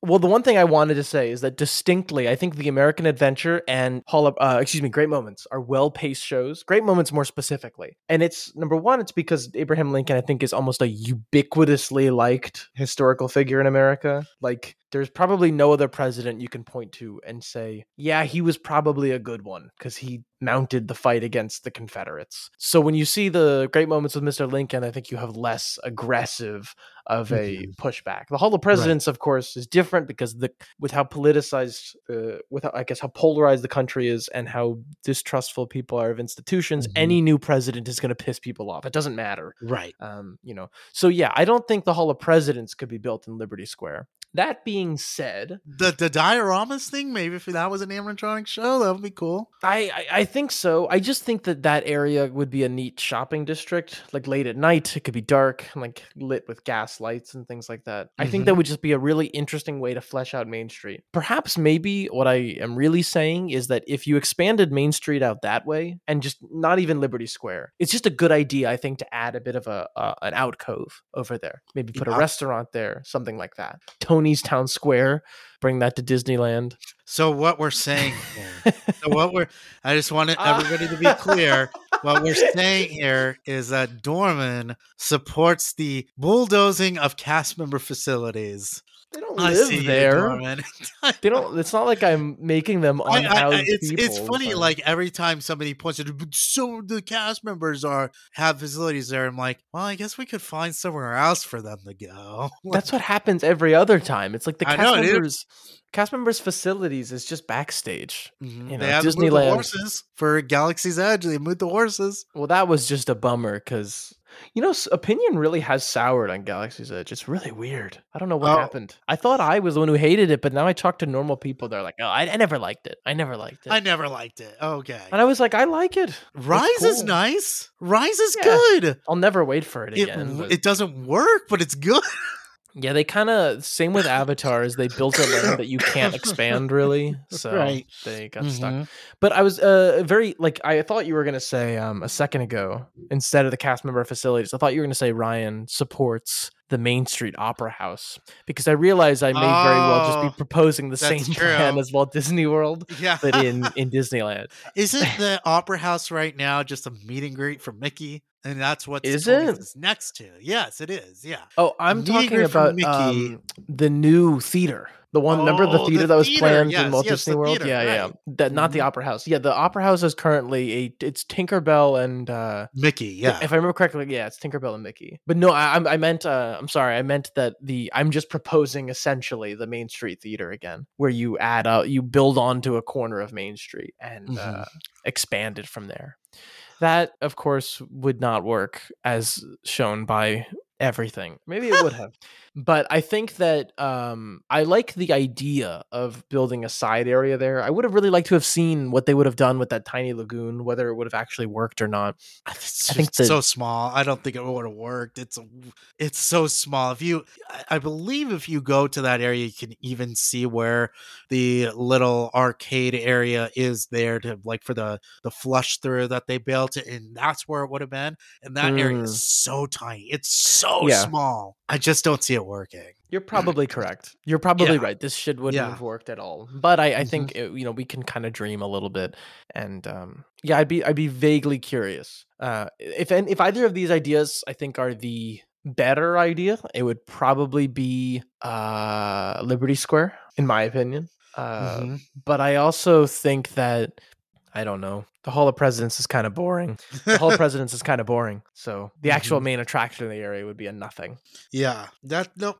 Well, the one thing I wanted to say is that distinctly, I think the American Adventure and Hall of, uh, excuse me, Great Moments are well-paced shows. Great Moments more specifically. And it's, number one, it's because Abraham Lincoln, I think, is almost a ubiquitously liked historical figure in America. Like, there's probably no other president you can point to and say, yeah, he was probably a good one because he mounted the fight against the Confederates. So when you see the Great Moments with Mister Lincoln, I think you have less aggressive of a Mhm. pushback. The Hall of Presidents, of course, is different because the with how politicized, uh, with how, I guess how polarized the country is and how distrustful people are of institutions, Mhm. any new president is going to piss people off. It doesn't matter. Right. Um, you know, so yeah, I don't think the Hall of Presidents could be built in Liberty Square. That being said, The the dioramas thing, maybe if that was an animatronic show, that would be cool. I, I I think so. I just think that that area would be a neat shopping district. Like late at night, it could be dark, like lit with gas lights and things like that. I think Mhm. that would just be a really interesting way to flesh out Main Street. Perhaps maybe what I am really saying is that if you expanded Main Street out that way and just not even Liberty Square, it's just a good idea, I think, to add a bit of a uh, an alcove over there. Maybe put a Yeah. restaurant there, something like that. Tony's Town Square, bring that to Disneyland. So what we're saying here, so what we're, I just wanted Ah. everybody to be clear. What we're saying here is that Dorman supports the bulldozing of cast member facilities. They don't I live see you, there. Dorman. They don't. It's not like I'm making them I- I- unhoused I- it's people. it's funny. but- Like every time somebody points it, "But so the cast members are have facilities there. I'm like, well, I guess we could find somewhere else for them to go. that's what happens every other time. It's like the I cast know, dude. members, cast members' facilities is just backstage. Mhm. You They know, had to move the Disneyland. horses for Galaxy's Edge. They moved the horses. Well, that was just a bummer because you know s- opinion really has soured on Galaxy's Edge. It's really weird. I don't know what Oh. happened. I thought I was the one who hated it, but now I talk to normal people. They're like, "Oh, I, I never liked it. I never liked it." I never liked it. Okay. and I was like, "I like it. It's Rise is cool. nice. Rise is Yeah. good. I'll never wait for it It, again." but- it doesn't work, but it's good. Yeah, they kind of same with Avatar is they built a land that you can't expand really, so Right. they got stuck. Mhm. But I was uh very like I thought you were gonna say um a second ago instead of the cast member facilities. I thought you were gonna say Ryan supports the Main Street Opera House because I realized I may very well just Oh, be proposing the same that's plan true. as Walt Disney World, Yeah. but in in Disneyland. Isn't the Opera House right now just a meet and greet for Mickey? And that's what Is Tony's it? is next to. Yes, it is. Yeah. Oh, I'm meet and talking greet for about Mickey. um, the new theater. The one, remember the Oh, theater the that was theater. planned Yes, in Walt yes, Disney the World? theater, Yeah, yeah. right. That not the Mhm. Opera House. Yeah, the Opera House is currently a it's Tinkerbell and uh Mickey, yeah. if I remember correctly, yeah, it's Tinkerbell and Mickey. But no, I I'm- I meant uh I'm sorry, I meant that the I'm just proposing essentially the Main Street Theater again, where you add out you build onto a corner of Main Street and Mhm. uh expand it from there. That, of course, would not work as shown by everything. Maybe it would have. But I think that um, I like the idea of building a side area there. I would have really liked to have seen what they would have done with that tiny lagoon, whether it would have actually worked or not. It's I think just that- so small. I don't think it would have worked. It's it's so small. If you, I- I believe, if you go to that area, you can even see where the little arcade area is there to like for the the flush through that they built, and that's where it would have been. And that area Mm. is so tiny. It's so Yeah. small. I just don't see it working. You're probably correct. You're probably Yeah. right. This shit wouldn't Yeah. have worked at all. But I, I Mhm. think it, you know we can kind of dream a little bit, and um, yeah, I'd be I'd be vaguely curious. Uh, if an- if either of these ideas I think are the better idea, it would probably be uh, Liberty Square, in my opinion. Uh, Mhm. But I also think that I don't know. The Hall of Presidents is kind of boring. The Hall of Presidents is kind of boring. So the actual Mhm. main attraction in the area would be a nothing. Yeah, that no,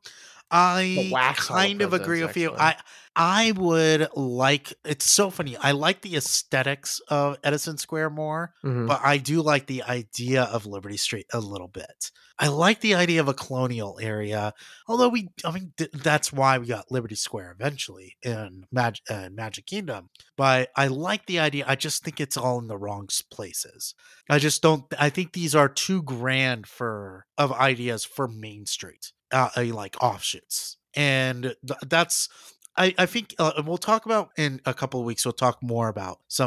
I wax Hall of kind of agree with Presidents, you. actually. I I would like. It's so funny. I like the aesthetics of Edison Square more, Mhm. but I do like the idea of Liberty Street a little bit. I like the idea of a colonial area, although we, I mean, th- that's why we got Liberty Square eventually in Mag- uh, Magic Kingdom. But I like the idea. I just think it's all in the wrong s- places. I just don't. I think these are too grand for of ideas for Main Street, uh, uh, like offshoots, and th- that's. I, I think uh, we'll talk about in a couple of weeks. We'll talk more about some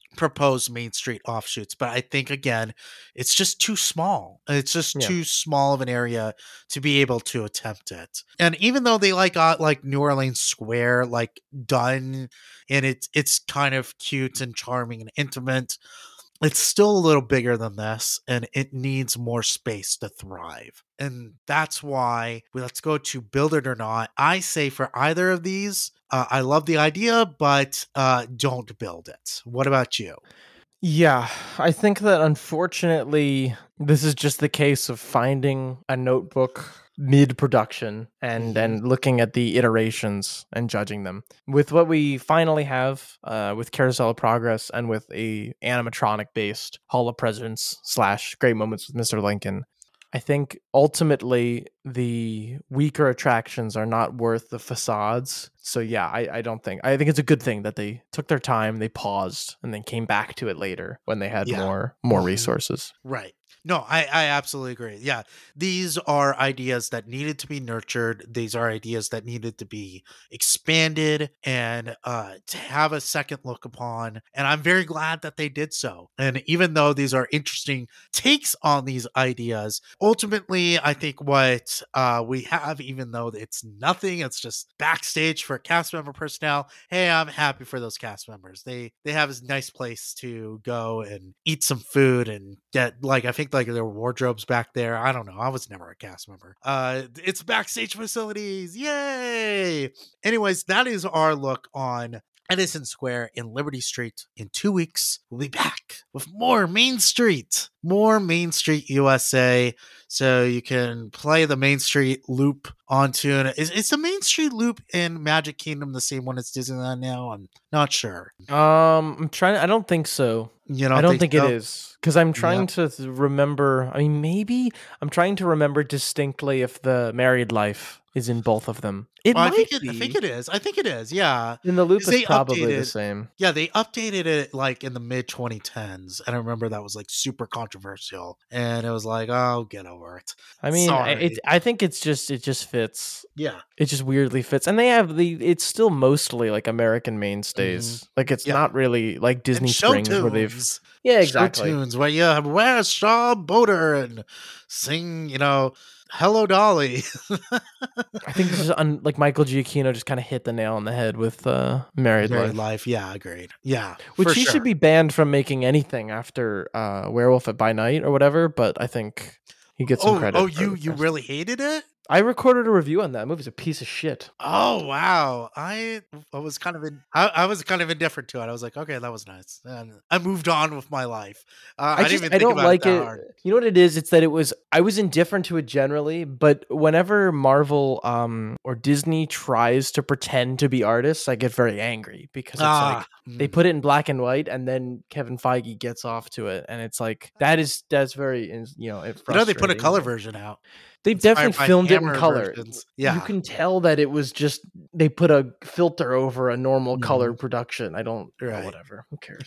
proposed Main Street offshoots, but I think again, it's just too small. It's just Yeah. too small of an area to be able to attempt it. And even though they like got like New Orleans Square like done, and it's it's kind of cute and charming and intimate, it's still a little bigger than this, and it needs more space to thrive. And that's why we let's go to Build It or Not. I say for either of these, uh, I love the idea, but uh, don't build it. What about you? Yeah, I think that unfortunately, this is just the case of finding a notebook mid-production and Mhm. and looking at the iterations and judging them. With what we finally have uh, with Carousel of Progress and with a animatronic-based Hall of Presidents slash Great Moments with Mister Lincoln, I think ultimately the weaker attractions are not worth the facades. So yeah, I, I don't think I think it's a good thing that they took their time, they paused, and then came back to it later when they had Yeah. more more Mhm. resources. Right. No, I, I absolutely agree. Yeah. These are ideas that needed to be nurtured. These are ideas that needed to be expanded and uh, to have a second look upon. And I'm very glad that they did so. And even though these are interesting takes on these ideas, ultimately, I think what uh, we have, even though it's nothing, it's just backstage for cast member personnel. Hey, I'm happy for those cast members. They they have a nice place to go and eat some food and get, like, I think like there were wardrobes back there. I don't know. I was never a cast member. Uh, it's backstage facilities. Yay! Anyways, that is our look on Edison Square in Liberty Street. In two weeks, we'll be back with more Main Street, more Main Street U S A. So you can play the Main Street loop onto it. Is, is the Main Street loop in Magic Kingdom the same one as Disneyland now? I'm not sure. Um, I'm trying. I don't think so. You know, I don't think, so? it is because I'm trying Yeah. to th- remember. I mean, maybe I'm trying to remember distinctly if the Married Life is in both of them. It Well, I might think it, be. I think it is. I think it is. Yeah. In the loop 'Cause is they probably the updated- same. Yeah, they updated it like in the mid twenty tens, and I remember that was like super controversial, and it was like, oh, get over it. I mean, I, Sorry. it, I think it's just it just fits. Yeah, It just weirdly fits, and they have the. It's still mostly like American mainstays. Like it's Yeah. not really like Disney and show Springs where they've. tunes. Yeah, Show exactly. tunes where you have wear straw boater and sing, you know, Hello Dolly. I think this is un, like Michael Giacchino just kind of hit the nail on the head with uh, Married, Married Life. Life. Yeah, agreed. Yeah, Which for he sure. should be banned from making anything after uh, Werewolf at by Night or whatever. But I think he gets some Oh, credit. oh, for you the you rest. really hated it? I recorded a review on that movie. It's a piece of shit. Oh wow, I I was kind of in I, I was kind of indifferent to it. I was like, okay, that was nice, and I moved on with my life. Uh, I, I, didn't just even I think don't about like it. it. That hard. You know what it is? It's that it was I was indifferent to it generally, but whenever Marvel um or Disney tries to pretend to be artists, I get very angry because it's like Ah, they mm. put it in black and white, and then Kevin Feige gets off to it, and it's like that is that's very in- you know. It You know they put a frustrating. color version out. They've Inspired definitely by filmed it in Hammer color. versions. You Yeah. can tell that it was just they put a filter over a normal Mhm. color production. I don't oh, Right. whatever. Who cares?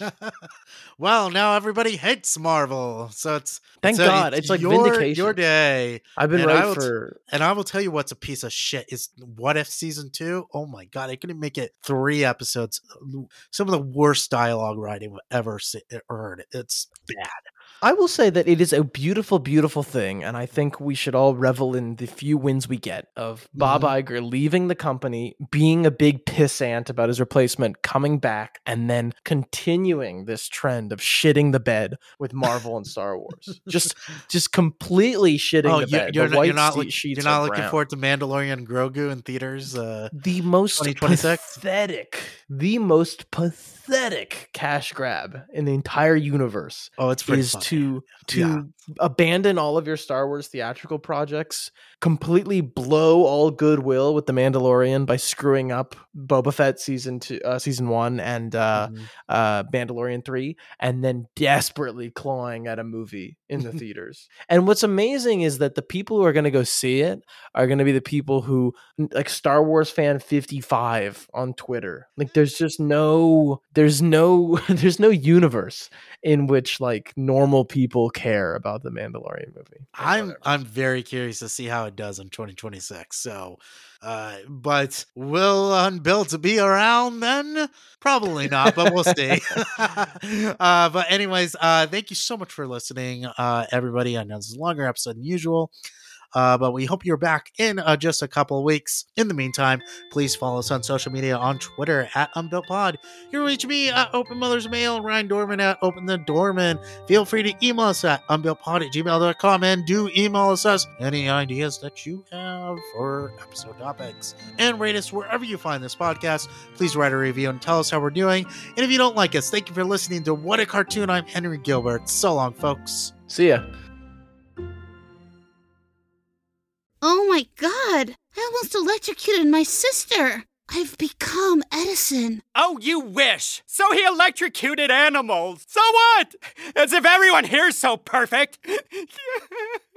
Well, now everybody hates Marvel, so it's Thank it's, a- God. It's like your, vindication. your day. I've been And I right will t- for And I will tell you what's a piece of shit is What If season two. Oh my god, I couldn't make it three episodes. Some of the worst dialogue writing I've ever se- heard. It's bad. I will say that it is a beautiful, beautiful thing, and I think we should all revel in the few wins we get of Bob Mhm. Iger leaving the company, being a big pissant about his replacement, coming back, and then continuing this trend of shitting the bed with Marvel and Star Wars. Just, just completely shitting Oh, the you, bed. you're the not, white you're not, ste- look- sheets you're not are looking brown. forward to Mandalorian and Grogu in theaters. Uh, The most twenty twenty-six? pathetic, the most pathetic cash grab in the entire universe oh, it's pretty is funny. to to Yeah. abandon all of your Star Wars theatrical projects, completely blow all goodwill with The Mandalorian by screwing up Boba Fett season two, uh, season one, and uh, Mhm. uh, Mandalorian three, and then desperately clawing at a movie in the theaters. And what's amazing is that the people who are going to go see it are going to be the people who, like Star Wars fan fifty-five on Twitter. Like, there's just no, there's no, there's no universe in which like normal normal people care about the Mandalorian movie. I'm Whatever. I'm very curious to see how it does in twenty twenty-six. So, uh, but will Unbuilt be around then? Probably not, but we'll see. uh, but anyways, uh, thank you so much for listening, uh, everybody. I know this is a longer episode than usual. Uh, but we hope you're back in uh, just a couple of weeks. In the meantime, please follow us on social media on Twitter at UnbuiltPod. You can reach me at Open Mother's Mail, Ryan Dorman at Open the Doorman. Feel free to email us at unbuiltpod at gmail dot com and do email us any ideas that you have for episode topics. And rate us wherever you find this podcast. Please write a review and tell us how we're doing. And if you don't like us, thank you for listening to What a Cartoon. I'm Henry Gilbert. So long, folks. See ya. Oh my god! I almost electrocuted my sister! I've become Edison. Oh, you wish! So he electrocuted animals. So what? As if everyone here's so perfect.